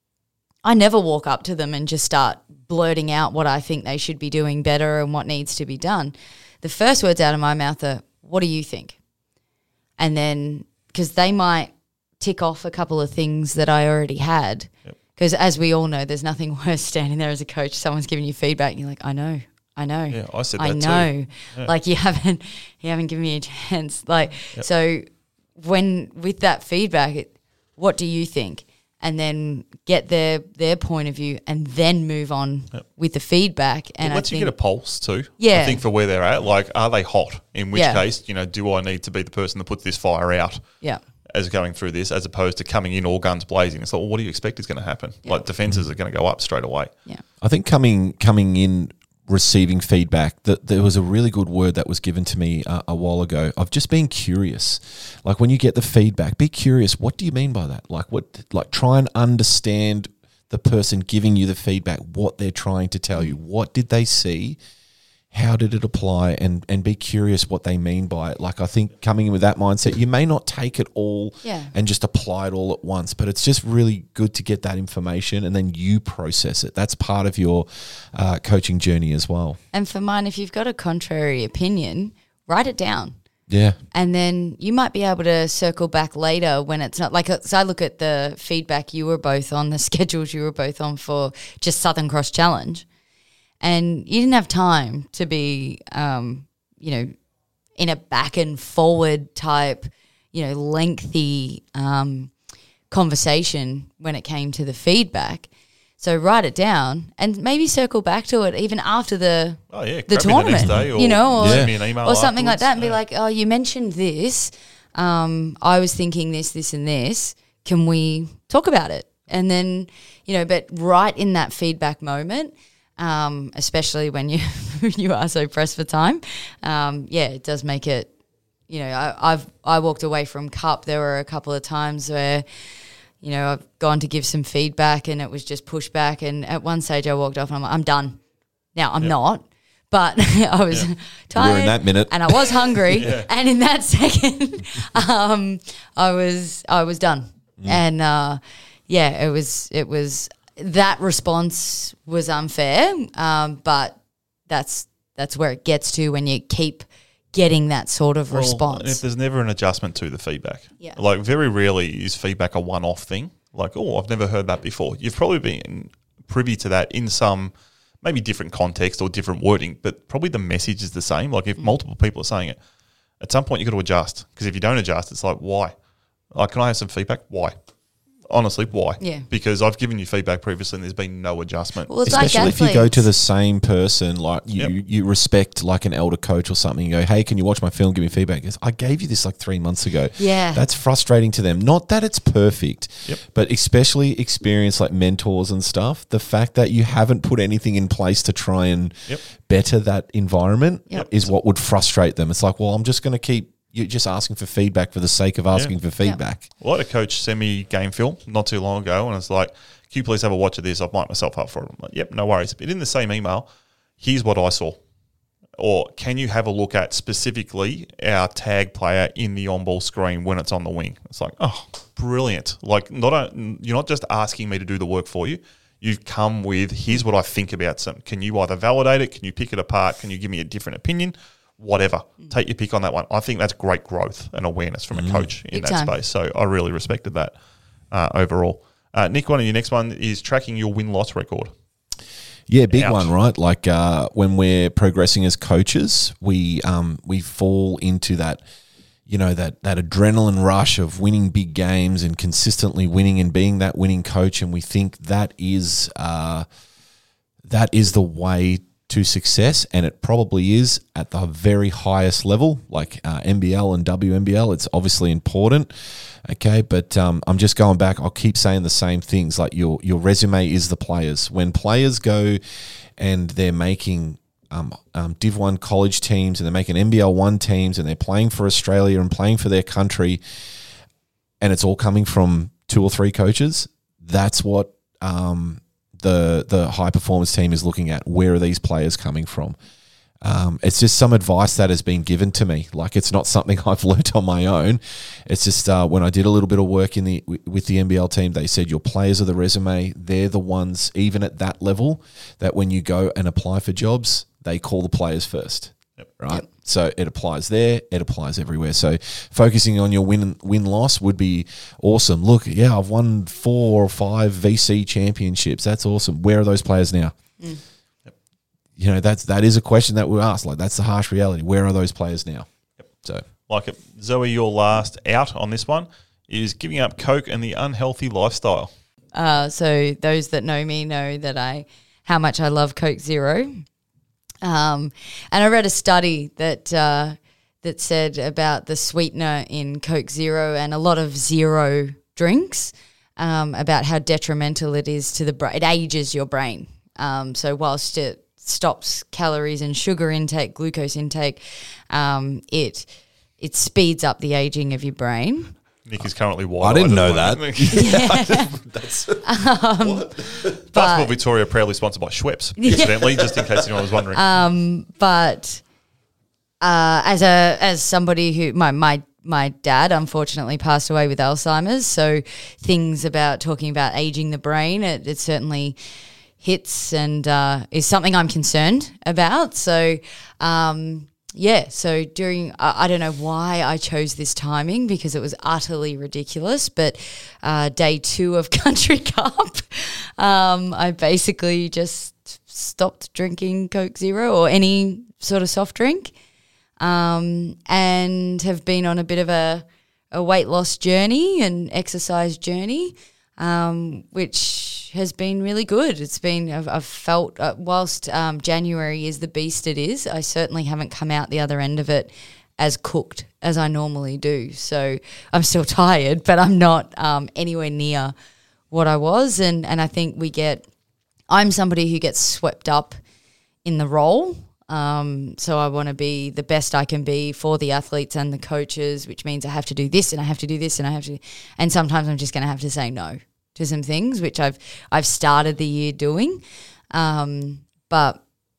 S4: I never walk up to them and just start blurting out what I think they should be doing better and what needs to be done. The first words out of my mouth are, what do you think? And then, because they might tick off a couple of things that I already had. Because as we all know, there's nothing worse standing there as a coach, someone's giving you feedback and you're like, I know, I know.
S2: Yeah, I said that
S4: I
S2: too.
S4: know.
S2: Yeah.
S4: Like you haven't, you haven't given me a chance. Like,
S2: Yep.
S4: so when, with that feedback, it, what do you think? And then get their their point of view and then move on
S2: Yep.
S4: with the feedback. And
S2: It lets
S4: I think,
S2: you get a pulse too.
S4: Yeah.
S2: I think for where they're at, like, are they hot? In which
S4: Yeah.
S2: case, you know, do I need to be the person that puts this fire out
S4: yeah.
S2: as going through this, as opposed to coming in all guns blazing? It's like, well, what do you expect is going to happen? Like, defenses are going to go up straight away.
S4: Yeah.
S3: I think coming coming in, receiving feedback, that there was a really good word that was given to me uh, a while ago of just being curious. Like, when you get the feedback, be curious. What do you mean by that? Like, what? Like, try and understand the person giving you the feedback, what they're trying to tell you. What did they see? How did it apply? And and be curious what they mean by it. Like, I think coming in with that mindset, you may not take it all
S4: Yeah.
S3: and just apply it all at once, but it's just really good to get that information and then you process it. That's part of your uh, coaching journey as well.
S4: And for mine, if you've got a contrary opinion, write it down.
S3: Yeah.
S4: And then you might be able to circle back later when it's not like, so I look at the feedback you were both on, the schedules you were both on for just Southern Cross Challenge. And you didn't have time to be, um, you know, in a back and forward type, you know, lengthy um, conversation when it came to the feedback. So write it down and maybe circle back to it even after the
S2: Oh, yeah.
S4: the
S2: grab me
S4: tournament,
S2: next day or
S4: you know, or,
S2: send me an email
S4: or something like
S2: afterwards.
S4: that, and be
S2: Yeah.
S4: like, "Oh, you mentioned this. Um, I was thinking this, this, and this. Can we talk about it?" And then, you know, but right in that feedback moment, um, especially when you you are so pressed for time, um, yeah, it does make it. You know, I, I've I walked away from Cup. There were a couple of times where, you know, I've gone to give some feedback and it was just pushback. And at one stage I walked off and I'm like, I'm done. Now, I'm
S2: Yep.
S4: not, but I was tired.
S3: You were in that minute.
S4: And I was hungry. And in that second, um, I was I was done.
S3: Mm.
S4: And, uh, yeah, it was it was that response was unfair, um, but that's that's where it gets to when you keep getting that sort of
S2: Well,
S4: response.
S2: If there's never an adjustment to the feedback.
S4: Yeah.
S2: Like, very rarely is feedback a one-off thing. Like, oh, I've never heard that before. You've probably been privy to that in some maybe different context or different wording, but probably the message is the same. Like, if multiple people are saying it, at some point you've got to adjust. Because if you don't adjust, it's like, why? Like, can I have some feedback? Why? Honestly, why?
S4: Yeah.
S2: Because I've given you feedback previously and there's been no adjustment.
S4: Well, it's
S3: Especially
S4: like
S3: if you go
S4: athletes.
S3: to the same person, like you,
S2: Yep.
S3: you respect like an elder coach or something. You go, hey, can you watch my film? Give me feedback. He goes, I gave you this like three months ago.
S4: Yeah.
S3: That's frustrating to them. Not that it's perfect,
S2: Yep.
S3: but especially experienced like mentors and stuff. The fact that you haven't put anything in place to try and
S2: Yep.
S3: better that environment
S4: Yep.
S3: is what would frustrate them. It's like, well, I'm just going to keep you're just asking for feedback for the sake of asking for feedback.
S2: Well, I had a coach send me game film not too long ago, and it's like, can you please have a watch of this? I've mic'd myself up for it. I'm like, yep, no worries. But in the same email, here's what I saw. Or can you have a look at specifically our tag player in the on-ball screen when it's on the wing? It's like, oh, brilliant. Like, not a, you're not just asking me to do the work for you. You've come with, here's what I think about some. Can you either validate it? Can you pick it apart? Can you give me a different opinion? Whatever. Mm. Take your pick on that one. I think that's great growth and awareness from a coach in
S4: Big
S2: that
S4: time.
S2: space. So I really respected that uh, overall. Uh, Nick, one of your next one is tracking your win-loss record.
S3: Yeah, big
S2: Ouch.
S3: one, right? Like uh, when we're progressing as coaches, we um, we fall into that, you know, that that adrenaline rush of winning big games and consistently winning and being that winning coach, and we think that is uh, that is the way to success, and it probably is at the very highest level, like uh, N B L and W N B L. It's obviously important, okay, but um, I'm just going back. I'll keep saying the same things, like your your resume is the players. When players go and they're making um, um, Div one college teams and they're making N B L one teams and they're playing for Australia and playing for their country, and it's all coming from two or three coaches, that's what um, the the high performance team is looking at. Where are these players coming from? Um, it's just some advice that has been given to me. Like, it's not something I've learnt on my own. It's just uh, when I did a little bit of work in the with the N B L team, they said your players are the resume. They're the ones, even at that level, that when you go and apply for jobs, they call the players first.
S2: Yep.
S3: Right.
S4: Yep.
S3: So it applies there. It applies everywhere. So focusing on your win win loss would be awesome. Look, yeah, I've won four or five V C championships. That's awesome. Where are those players now?
S4: Mm.
S3: You know, that's that is a question that we ask. Like, that's the harsh reality. Where are those players now?
S2: Yep.
S3: So
S2: Like it. Zoe, your last out on this one is giving up Coke and the unhealthy lifestyle.
S4: Uh, so those that know me know that I how much I love Coke Zero. Um, and I read a study that uh, that said about the sweetener in Coke Zero and a lot of zero drinks, um, about how detrimental it is to the brain. It ages your brain. Um, so whilst it stops calories and sugar intake, glucose intake, um, it it speeds up the aging of your brain.
S2: Nick is currently wide.
S3: I didn't know
S2: that.
S3: That's
S2: Basketball Victoria proudly sponsored by Schweppes, incidentally, just in case anyone was wondering.
S4: Um, but uh, as a as somebody who my my my dad unfortunately passed away with Alzheimer's, so things about talking about aging the brain, it, it certainly hits and uh, is something I'm concerned about. So. Um, Yeah, so during, I I don't know why I chose this timing because it was utterly ridiculous, but uh, day two of Country Cup, um, I basically just stopped drinking Coke Zero or any sort of soft drink, um, and have been on a bit of a, a weight loss journey and exercise journey, um, which has been really good. It's been, I've, I've felt, uh, whilst um, January is the beast it is, I certainly haven't come out the other end of it as cooked as I normally do. So I'm still tired, but I'm not um, anywhere near what I was. And, and I think we get, I'm somebody who gets swept up in the role. Um, so I want to be the best I can be for the athletes and the coaches, which means I have to do this and I have to do this and I have to, and sometimes I'm just going to have to say no to some things, which I've I've started the year doing, um, but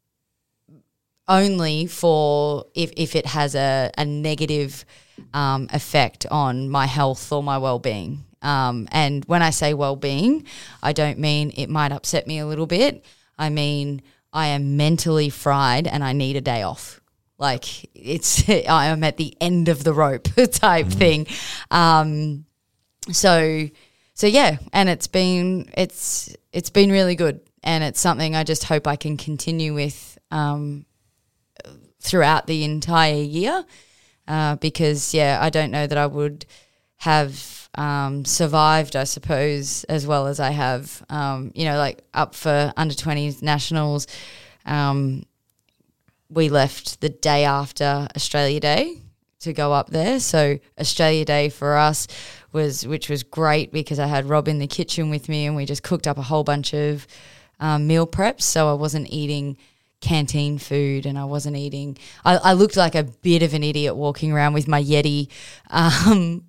S4: only for if, if it has a, a negative um, effect on my health or my well-being. Um, and when I say well-being, I don't mean it might upset me a little bit. I mean I am mentally fried and I need a day off. Like, it's I am at the end of the rope type mm-hmm. thing. Um, so... So yeah, and it's been it's it's been really good, and it's something I just hope I can continue with um, throughout the entire year, uh, because yeah, I don't know that I would have um, survived, I suppose, as well as I have. Um, you know, like up for under twenties nationals, um, we left the day after Australia Day to go up there. So Australia Day for us was, which was great because I had Rob in the kitchen with me and we just cooked up a whole bunch of um, meal preps. So I wasn't eating canteen food and I wasn't eating, I, I looked like a bit of an idiot walking around with my Yeti um,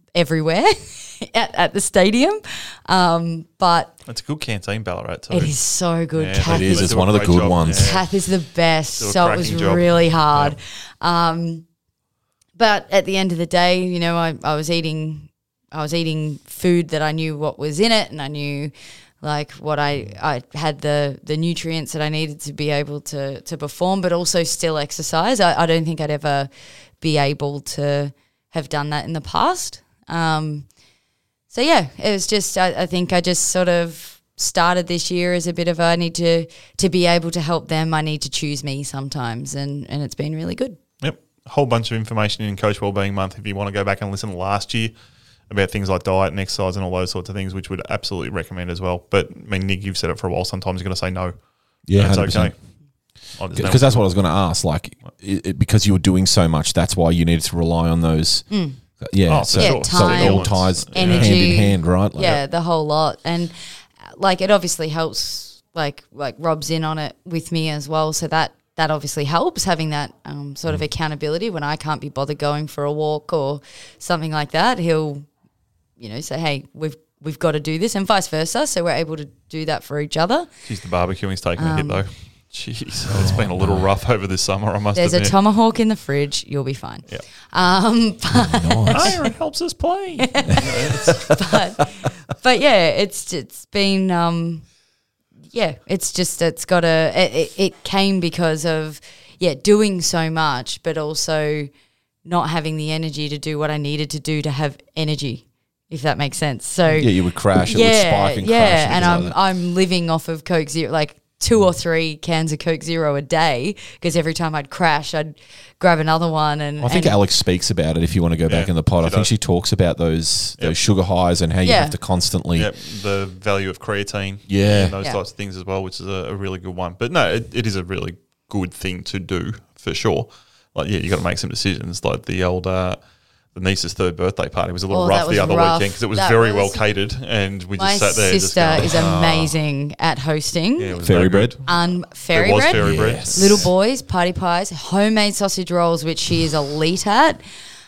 S4: everywhere at, at the stadium. Um, but
S2: It's a good canteen, Ballarat too.
S4: it is so good.
S2: Yeah,
S4: Kath
S3: It is.
S2: They
S3: It's
S2: do a
S3: one of the
S2: great
S3: good
S2: job.
S3: ones.
S2: Yeah.
S4: Kath is the best,
S2: Do a
S4: so it was
S2: cracking job.
S4: really hard. Um, but at the end of the day, you know, I, I was eating, I was eating food that I knew what was in it, and I knew like what I, I had the the nutrients that I needed to be able to to perform, but also still exercise. I, I don't think I'd ever be able to have done that in the past. Um, so yeah, it was just I, I think I just sort of started this year as a bit of a, I need to to be able to help them. I need to choose me sometimes, and and it's been really good.
S2: Yep. A whole bunch of information in Coach Wellbeing Month if you want to go back and listen to last year about things like diet and exercise and all those sorts of things, which would absolutely recommend as well. But, I mean, Nick, you've said it for a while. Sometimes you're going to say no.
S3: Yeah,
S2: That's
S3: one hundred percent.
S2: okay. I just
S3: Because
S2: know-
S3: that's what I was going to ask. Like, it, it, because you were doing so much, that's why you needed to rely on those. Yeah,
S2: Oh,
S3: so,
S4: Yeah,
S3: so it all
S4: time,
S3: ties
S4: energy,
S3: hand in hand, right? Like,
S4: Yeah, the whole lot. And uh, like it obviously helps, like like Rob's in on it with me as well, so that that obviously helps, having that um, sort of accountability when I can't be bothered going for a walk or something like that. He'll, you know, say, hey, we've we've got to do this, and vice versa, so we're able to do that for each other.
S2: Geez, the barbecuing's taken a hit, though. Jeez, it's been a little rough over this summer, I must
S4: There's
S2: admit.
S4: a tomahawk in the fridge, you'll be fine.
S2: Yeah.
S4: Um,
S3: Nice.
S2: Iron helps us play.
S4: but but yeah, it's it's been um, yeah, it's just it's got a it, it, it came because of yeah doing so much, but also not having the energy to do what I needed to do to have energy, if that makes sense. So
S3: Yeah, you would crash. It would
S4: yeah,
S3: spike and
S4: yeah,
S3: crash.
S4: and
S3: things
S4: I'm
S3: like that.
S4: I'm living off of Coke Zero, like two or three cans of Coke Zero a day, because every time I'd crash, I'd grab another one. And
S3: I think
S4: and
S3: Alex speaks about it if you want to go back
S2: Yeah,
S3: in the pod. I
S2: she
S3: think
S2: does.
S3: she talks about those
S2: Yep.
S3: those sugar highs and how you
S4: Yeah.
S3: have to constantly.
S2: Yep, the value of creatine.
S3: Yeah.
S2: and those
S4: Yeah.
S2: types of things as well, which is a, a really good one. But no, it, it is a really good thing to do for sure. Like, yeah, you got to make some decisions. Like the old, uh, the niece's third birthday party was a little
S4: Oh, that
S2: rough the
S4: was
S2: other
S4: rough.
S2: weekend because it was
S4: That
S2: very
S4: was-
S2: well catered, and we
S4: my
S2: just sat there.
S4: sister
S2: just going,
S4: is
S2: "Ah."
S4: amazing at hosting.
S2: Yeah, it was
S3: Fairy
S2: no
S3: bread.
S2: good.
S4: Um, fairy
S2: There was
S4: bread,
S2: fairy bread.
S3: Yes.
S4: little boys, party pies, homemade sausage rolls, which she is elite at.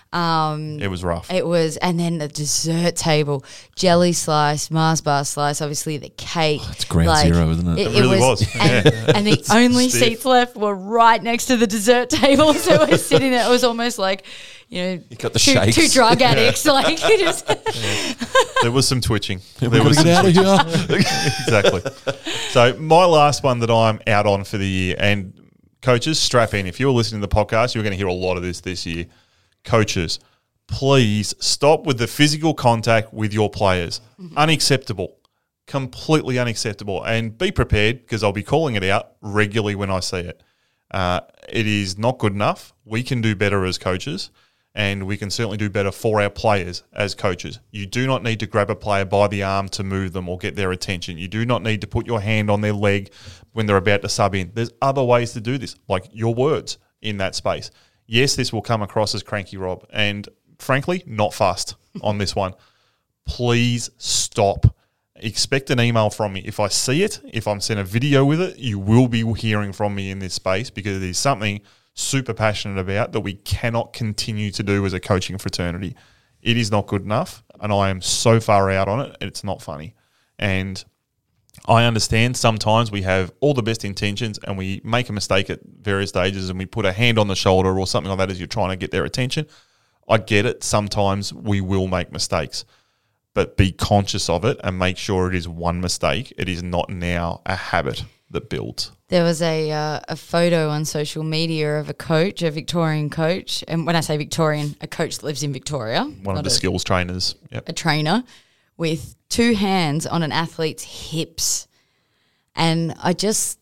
S4: Um,
S2: It was rough.
S4: it was, and then the dessert table, jelly slice, Mars bar slice, obviously the cake.
S3: It's ground zero, isn't it?
S2: It really was.
S4: And, and the only
S2: Stiff.
S4: seats left were right next to the dessert table, so we're sitting there. It was almost like, you know,
S3: You got the
S4: two,
S3: shakes.
S4: two drug addicts, like you just.
S2: There was some twitching.
S3: We've
S2: There
S3: got
S2: was
S3: to
S2: some
S3: get out of here.
S2: exactly. So my last one that I'm out on for the year, and coaches, strap in. If you're listening to the podcast, you're going to hear a lot of this this year. Coaches, please stop with the physical contact with your players. Unacceptable. Completely unacceptable. And be prepared, because I'll be calling it out regularly when I see it. Uh, it is not good enough. We can do better as coaches, and we can certainly do better for our players as coaches. You do not need to grab a player by the arm to move them or get their attention. You do not need to put your hand on their leg when they're about to sub in. There's other ways to do this, like your words in that space. Yes, this will come across as cranky Rob, and frankly, not fast on this one. Please stop. Expect an email from me. If I see it, if I'm sent a video with it, you will be hearing from me in this space, because it is something super passionate about that we cannot continue to do as a coaching fraternity. It is not good enough, and I am so far out on it, it's not funny. And I understand sometimes we have all the best intentions and we make a mistake at various stages and we put a hand on the shoulder or something like that as you're trying to get their attention. I get it. Sometimes we will make mistakes, but be conscious of it and make sure it is one mistake. It is not now a habit that builds.
S4: There was a uh, a photo on social media of a coach, a Victorian coach, and when I say Victorian, a coach that lives in Victoria,
S2: One of
S4: not
S2: the
S4: a,
S2: skills trainers. Yep.
S4: a trainer, with two hands on an athlete's hips. And I just,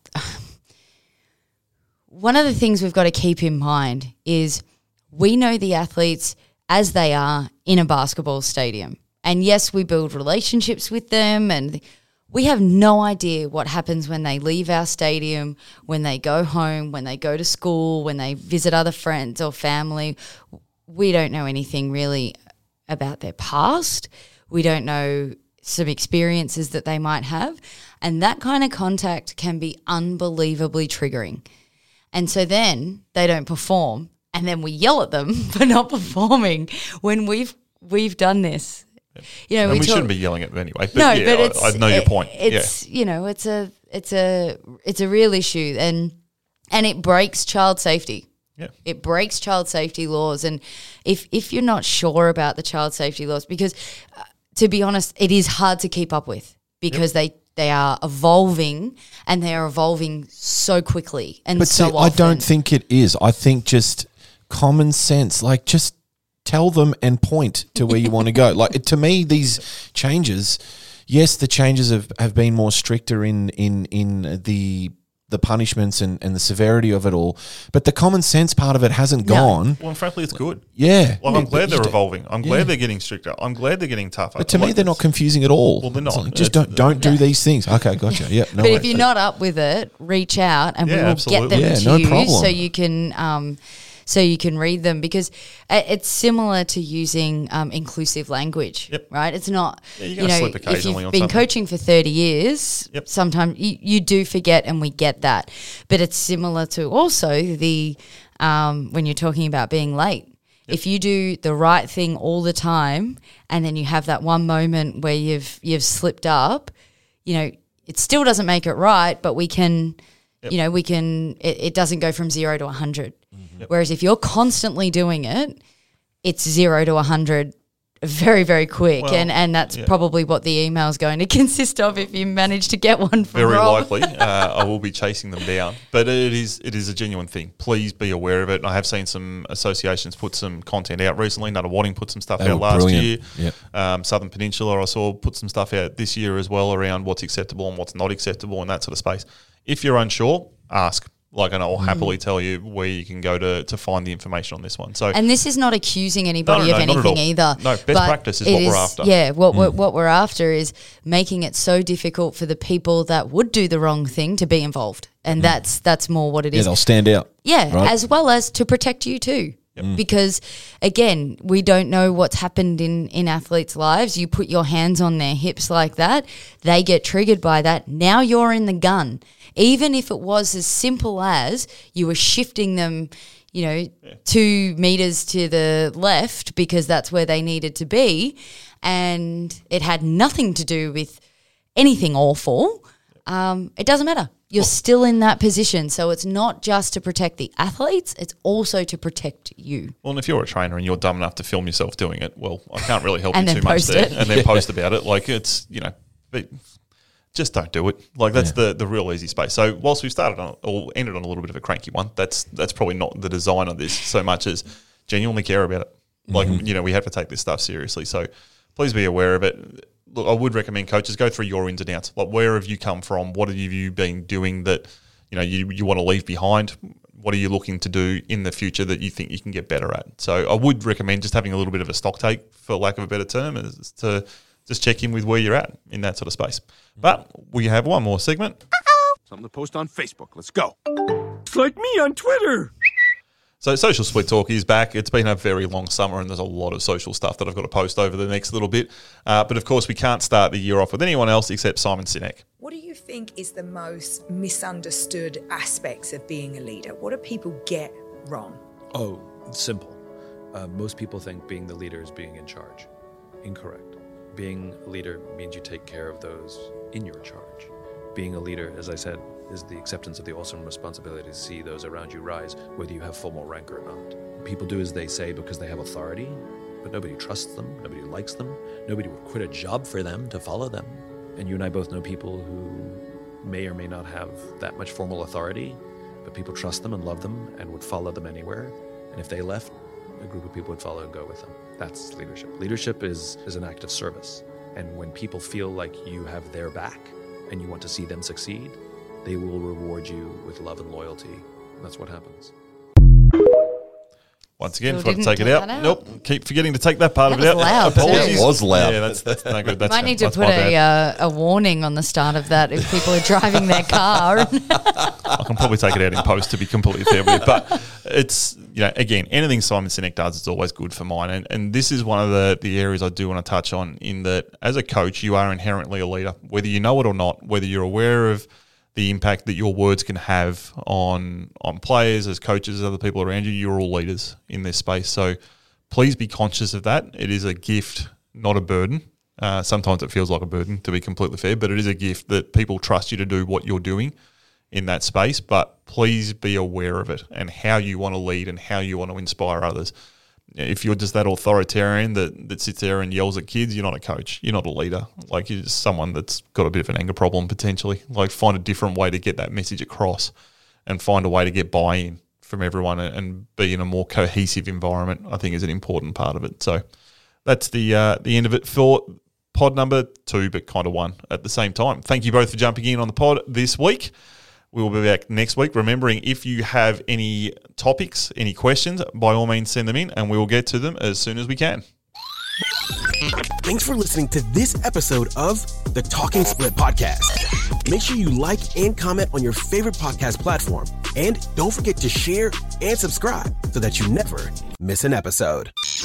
S4: one of the things we've got to keep in mind is we know the athletes as they are in a basketball stadium. And yes, we build relationships with them, and we have no idea what happens when they leave our stadium, when they go home, when they go to school, when they visit other friends or family. We don't know anything really about their past. We don't know some experiences that they might have. And that kind of contact can be unbelievably triggering. And so then they don't perform, and then we yell at them for not performing when we've we've done this. You know,
S2: and
S4: we,
S2: we
S4: talk,
S2: shouldn't be yelling at them anyway. But
S4: no,
S2: yeah,
S4: but
S2: I-
S4: it's,
S2: I, know your
S4: it-
S2: point.
S4: It's you know, it's a it's a it's a real issue, and and it breaks child safety.
S2: Yeah.
S4: It breaks child safety laws, and if if you're not sure about the child safety laws, because uh, to be honest, it is hard to keep up with because they. They are evolving, and they are evolving so quickly and
S3: But
S4: so
S3: see,
S4: often.
S3: I don't think it is. I think just common sense, like just tell them and point to where you want to go. Like to me, these changes, yes, the changes have, have been more stricter in in in the the punishments and, and the severity of it all, but the common sense part of it hasn't
S4: No.
S3: gone.
S2: Well, and frankly, it's good.
S3: Yeah,
S2: Like, I'm
S3: Yeah,
S2: glad
S3: but
S2: they're
S3: you d-
S2: evolving. I'm glad
S3: yeah.
S2: they're getting stricter. I'm glad they're getting tougher.
S3: But to me,
S2: Like,
S3: they're not
S2: it's-
S3: confusing at all.
S2: Well, they're
S3: It's
S2: not.
S3: like, just
S2: It's-
S3: don't don't do these things. Okay, gotcha. Yeah, no
S4: But
S3: way.
S4: if you're not up with it, reach out and we
S2: Yeah,
S4: will
S2: absolutely.
S4: get them
S3: Yeah,
S4: to
S3: no
S4: you
S3: problem.
S4: so you can um, so you can read them, because uh, it's similar to using um, inclusive language,
S2: Yep.
S4: right? It's not
S2: Yeah, you're
S4: you
S2: gonna
S4: know
S2: slip
S4: if
S2: occasionally
S4: you've
S2: on
S4: been
S2: something.
S4: coaching for thirty years,
S2: Yep.
S4: sometimes you, you do forget, and we get that. But it's similar to also the um, when you're talking about being late. If you do the right thing all the time, and then you have that one moment where you've you've slipped up, you know, it still doesn't make it right, but we can, you know, we can. It, it doesn't go from zero to a hundred. Whereas if you're constantly doing it, it's zero to a hundred very very quick,
S2: Well,
S4: and and that's
S2: yeah.
S4: probably what the email is going to consist of if you manage to get one from
S2: Very
S4: Rob.
S2: likely, uh, I will be chasing them down. But it is it is a genuine thing. Please be aware of it. I have seen some associations put some content out recently. Nutter Wadding put some stuff
S3: They
S2: out
S3: were
S2: last
S3: brilliant.
S2: year.
S3: Yep.
S2: Um, Southern Peninsula, I saw, put some stuff out this year as well around what's acceptable and what's not acceptable and that sort of space. If you're unsure, ask. Like, and I'll happily tell you where you can go to to find the information on this one. So
S4: And this is not accusing anybody
S2: No, no,
S4: of
S2: no, not at
S4: anything
S2: all.
S4: either.
S2: No, best
S4: but
S2: practice is
S4: it
S2: what we're after.
S4: Yeah, what we're, what we're after is making it so difficult for the people that would do the wrong thing to be involved, and that's that's more what it
S3: yeah,
S4: is.
S3: they'll stand out.
S4: Yeah,
S3: right?
S4: as well as to protect you too. Because again, we don't know what's happened in, in athletes' lives. You put your hands on their hips like that, they get triggered by that. Now you're in the gun. Even if it was as simple as you were shifting them, you know, two meters to the left because that's where they needed to be, and it had nothing to do with anything awful, um, it doesn't matter. You're still in that position. So it's not just to protect the athletes, it's also to protect you.
S2: Well, and if you're a trainer and you're dumb enough to film yourself doing it, well, I can't really help
S4: And
S2: you
S4: then
S2: too much
S4: post
S2: there.
S4: it.
S2: And then post about it. Like, it's, you know, but just don't do it. Like, that's the, the real easy space. So whilst we've started on, or ended on a little bit of a cranky one, that's that's probably not the design of this so much as genuinely care about it. Like, you know, we have to take this stuff seriously. So please be aware of it. Look, I would recommend coaches go through your ins and outs. Like, where have you come from? What have you been doing that, you know, you, you want to leave behind? What are you looking to do in the future that you think you can get better at? So I would recommend just having a little bit of a stock take, for lack of a better term, is to just check in with where you're at in that sort of space. But we have one more segment.
S5: Something to post on Facebook. Let's go.
S1: It's like me on Twitter.
S2: So Social Split Talk is back. It's been a very long summer and there's a lot of social stuff that I've got to post over the next little bit. Uh, but of course, we can't start the year off with anyone else except Simon Sinek.
S6: What do you think is the most misunderstood aspects of being a leader? What do people get wrong?
S7: Oh, it's simple. Uh, most people think being the leader is being in charge. Incorrect. Being a leader means you take care of those in your charge. Being a leader, as I said, is the acceptance of the awesome responsibility to see those around you rise, whether you have formal rank or not. People do as they say because they have authority, but nobody trusts them, nobody likes them, nobody would quit a job for them to follow them. And you and I both know people who may or may not have that much formal authority, but people trust them and love them and would follow them anywhere. And if they left, a group of people would follow and go with them. That's leadership. Leadership is, is an act of service. And when people feel like you have their back and you want to see them succeed, they will reward you with love and loyalty. And that's what happens.
S2: Once again,
S4: Still
S2: forgot to
S4: didn't
S2: take it
S4: take
S2: out.
S4: that out.
S2: Nope, keep forgetting to take that part
S4: That
S2: of it
S4: was
S2: out.
S4: loud too.
S2: Apologies.
S3: It was loud.
S2: Yeah, that's that's no good. That's
S4: Might need to
S2: that's
S4: put
S2: my
S4: a
S2: bad.
S4: uh, a warning on the start of that if people are driving their car.
S2: I can probably take it out in post to be completely fair with you. But it's, you know, again, anything Simon Sinek does, it's always good for mine. And and this is one of the, the areas I do want to touch on, in that as a coach, you are inherently a leader, whether you know it or not, whether you're aware of the impact that your words can have on on players, as coaches, as other people around you. You're all leaders in this space. So please be conscious of that. It is a gift, not a burden. Uh, sometimes it feels like a burden, to be completely fair, but it is a gift that people trust you to do what you're doing in that space. But please be aware of it and how you want to lead and how you want to inspire others. If you're just that authoritarian that, that sits there and yells at kids, you're not a coach. You're not a leader. Like, you're just someone that's got a bit of an anger problem potentially. Like, find a different way to get that message across and find a way to get buy-in from everyone and, and be in a more cohesive environment, I think, is an important part of it. So that's the uh, the end of it for pod number two, but kind of one at the same time. Thank you both for jumping in on the pod this week. We will be back next week. Remembering, if you have any topics, any questions, by all means send them in and we will get to them as soon as we can.
S8: Thanks for listening to this episode of the Talking Split Podcast. Make sure you like and comment on your favorite podcast platform. And don't forget to share and subscribe so that you never miss an episode.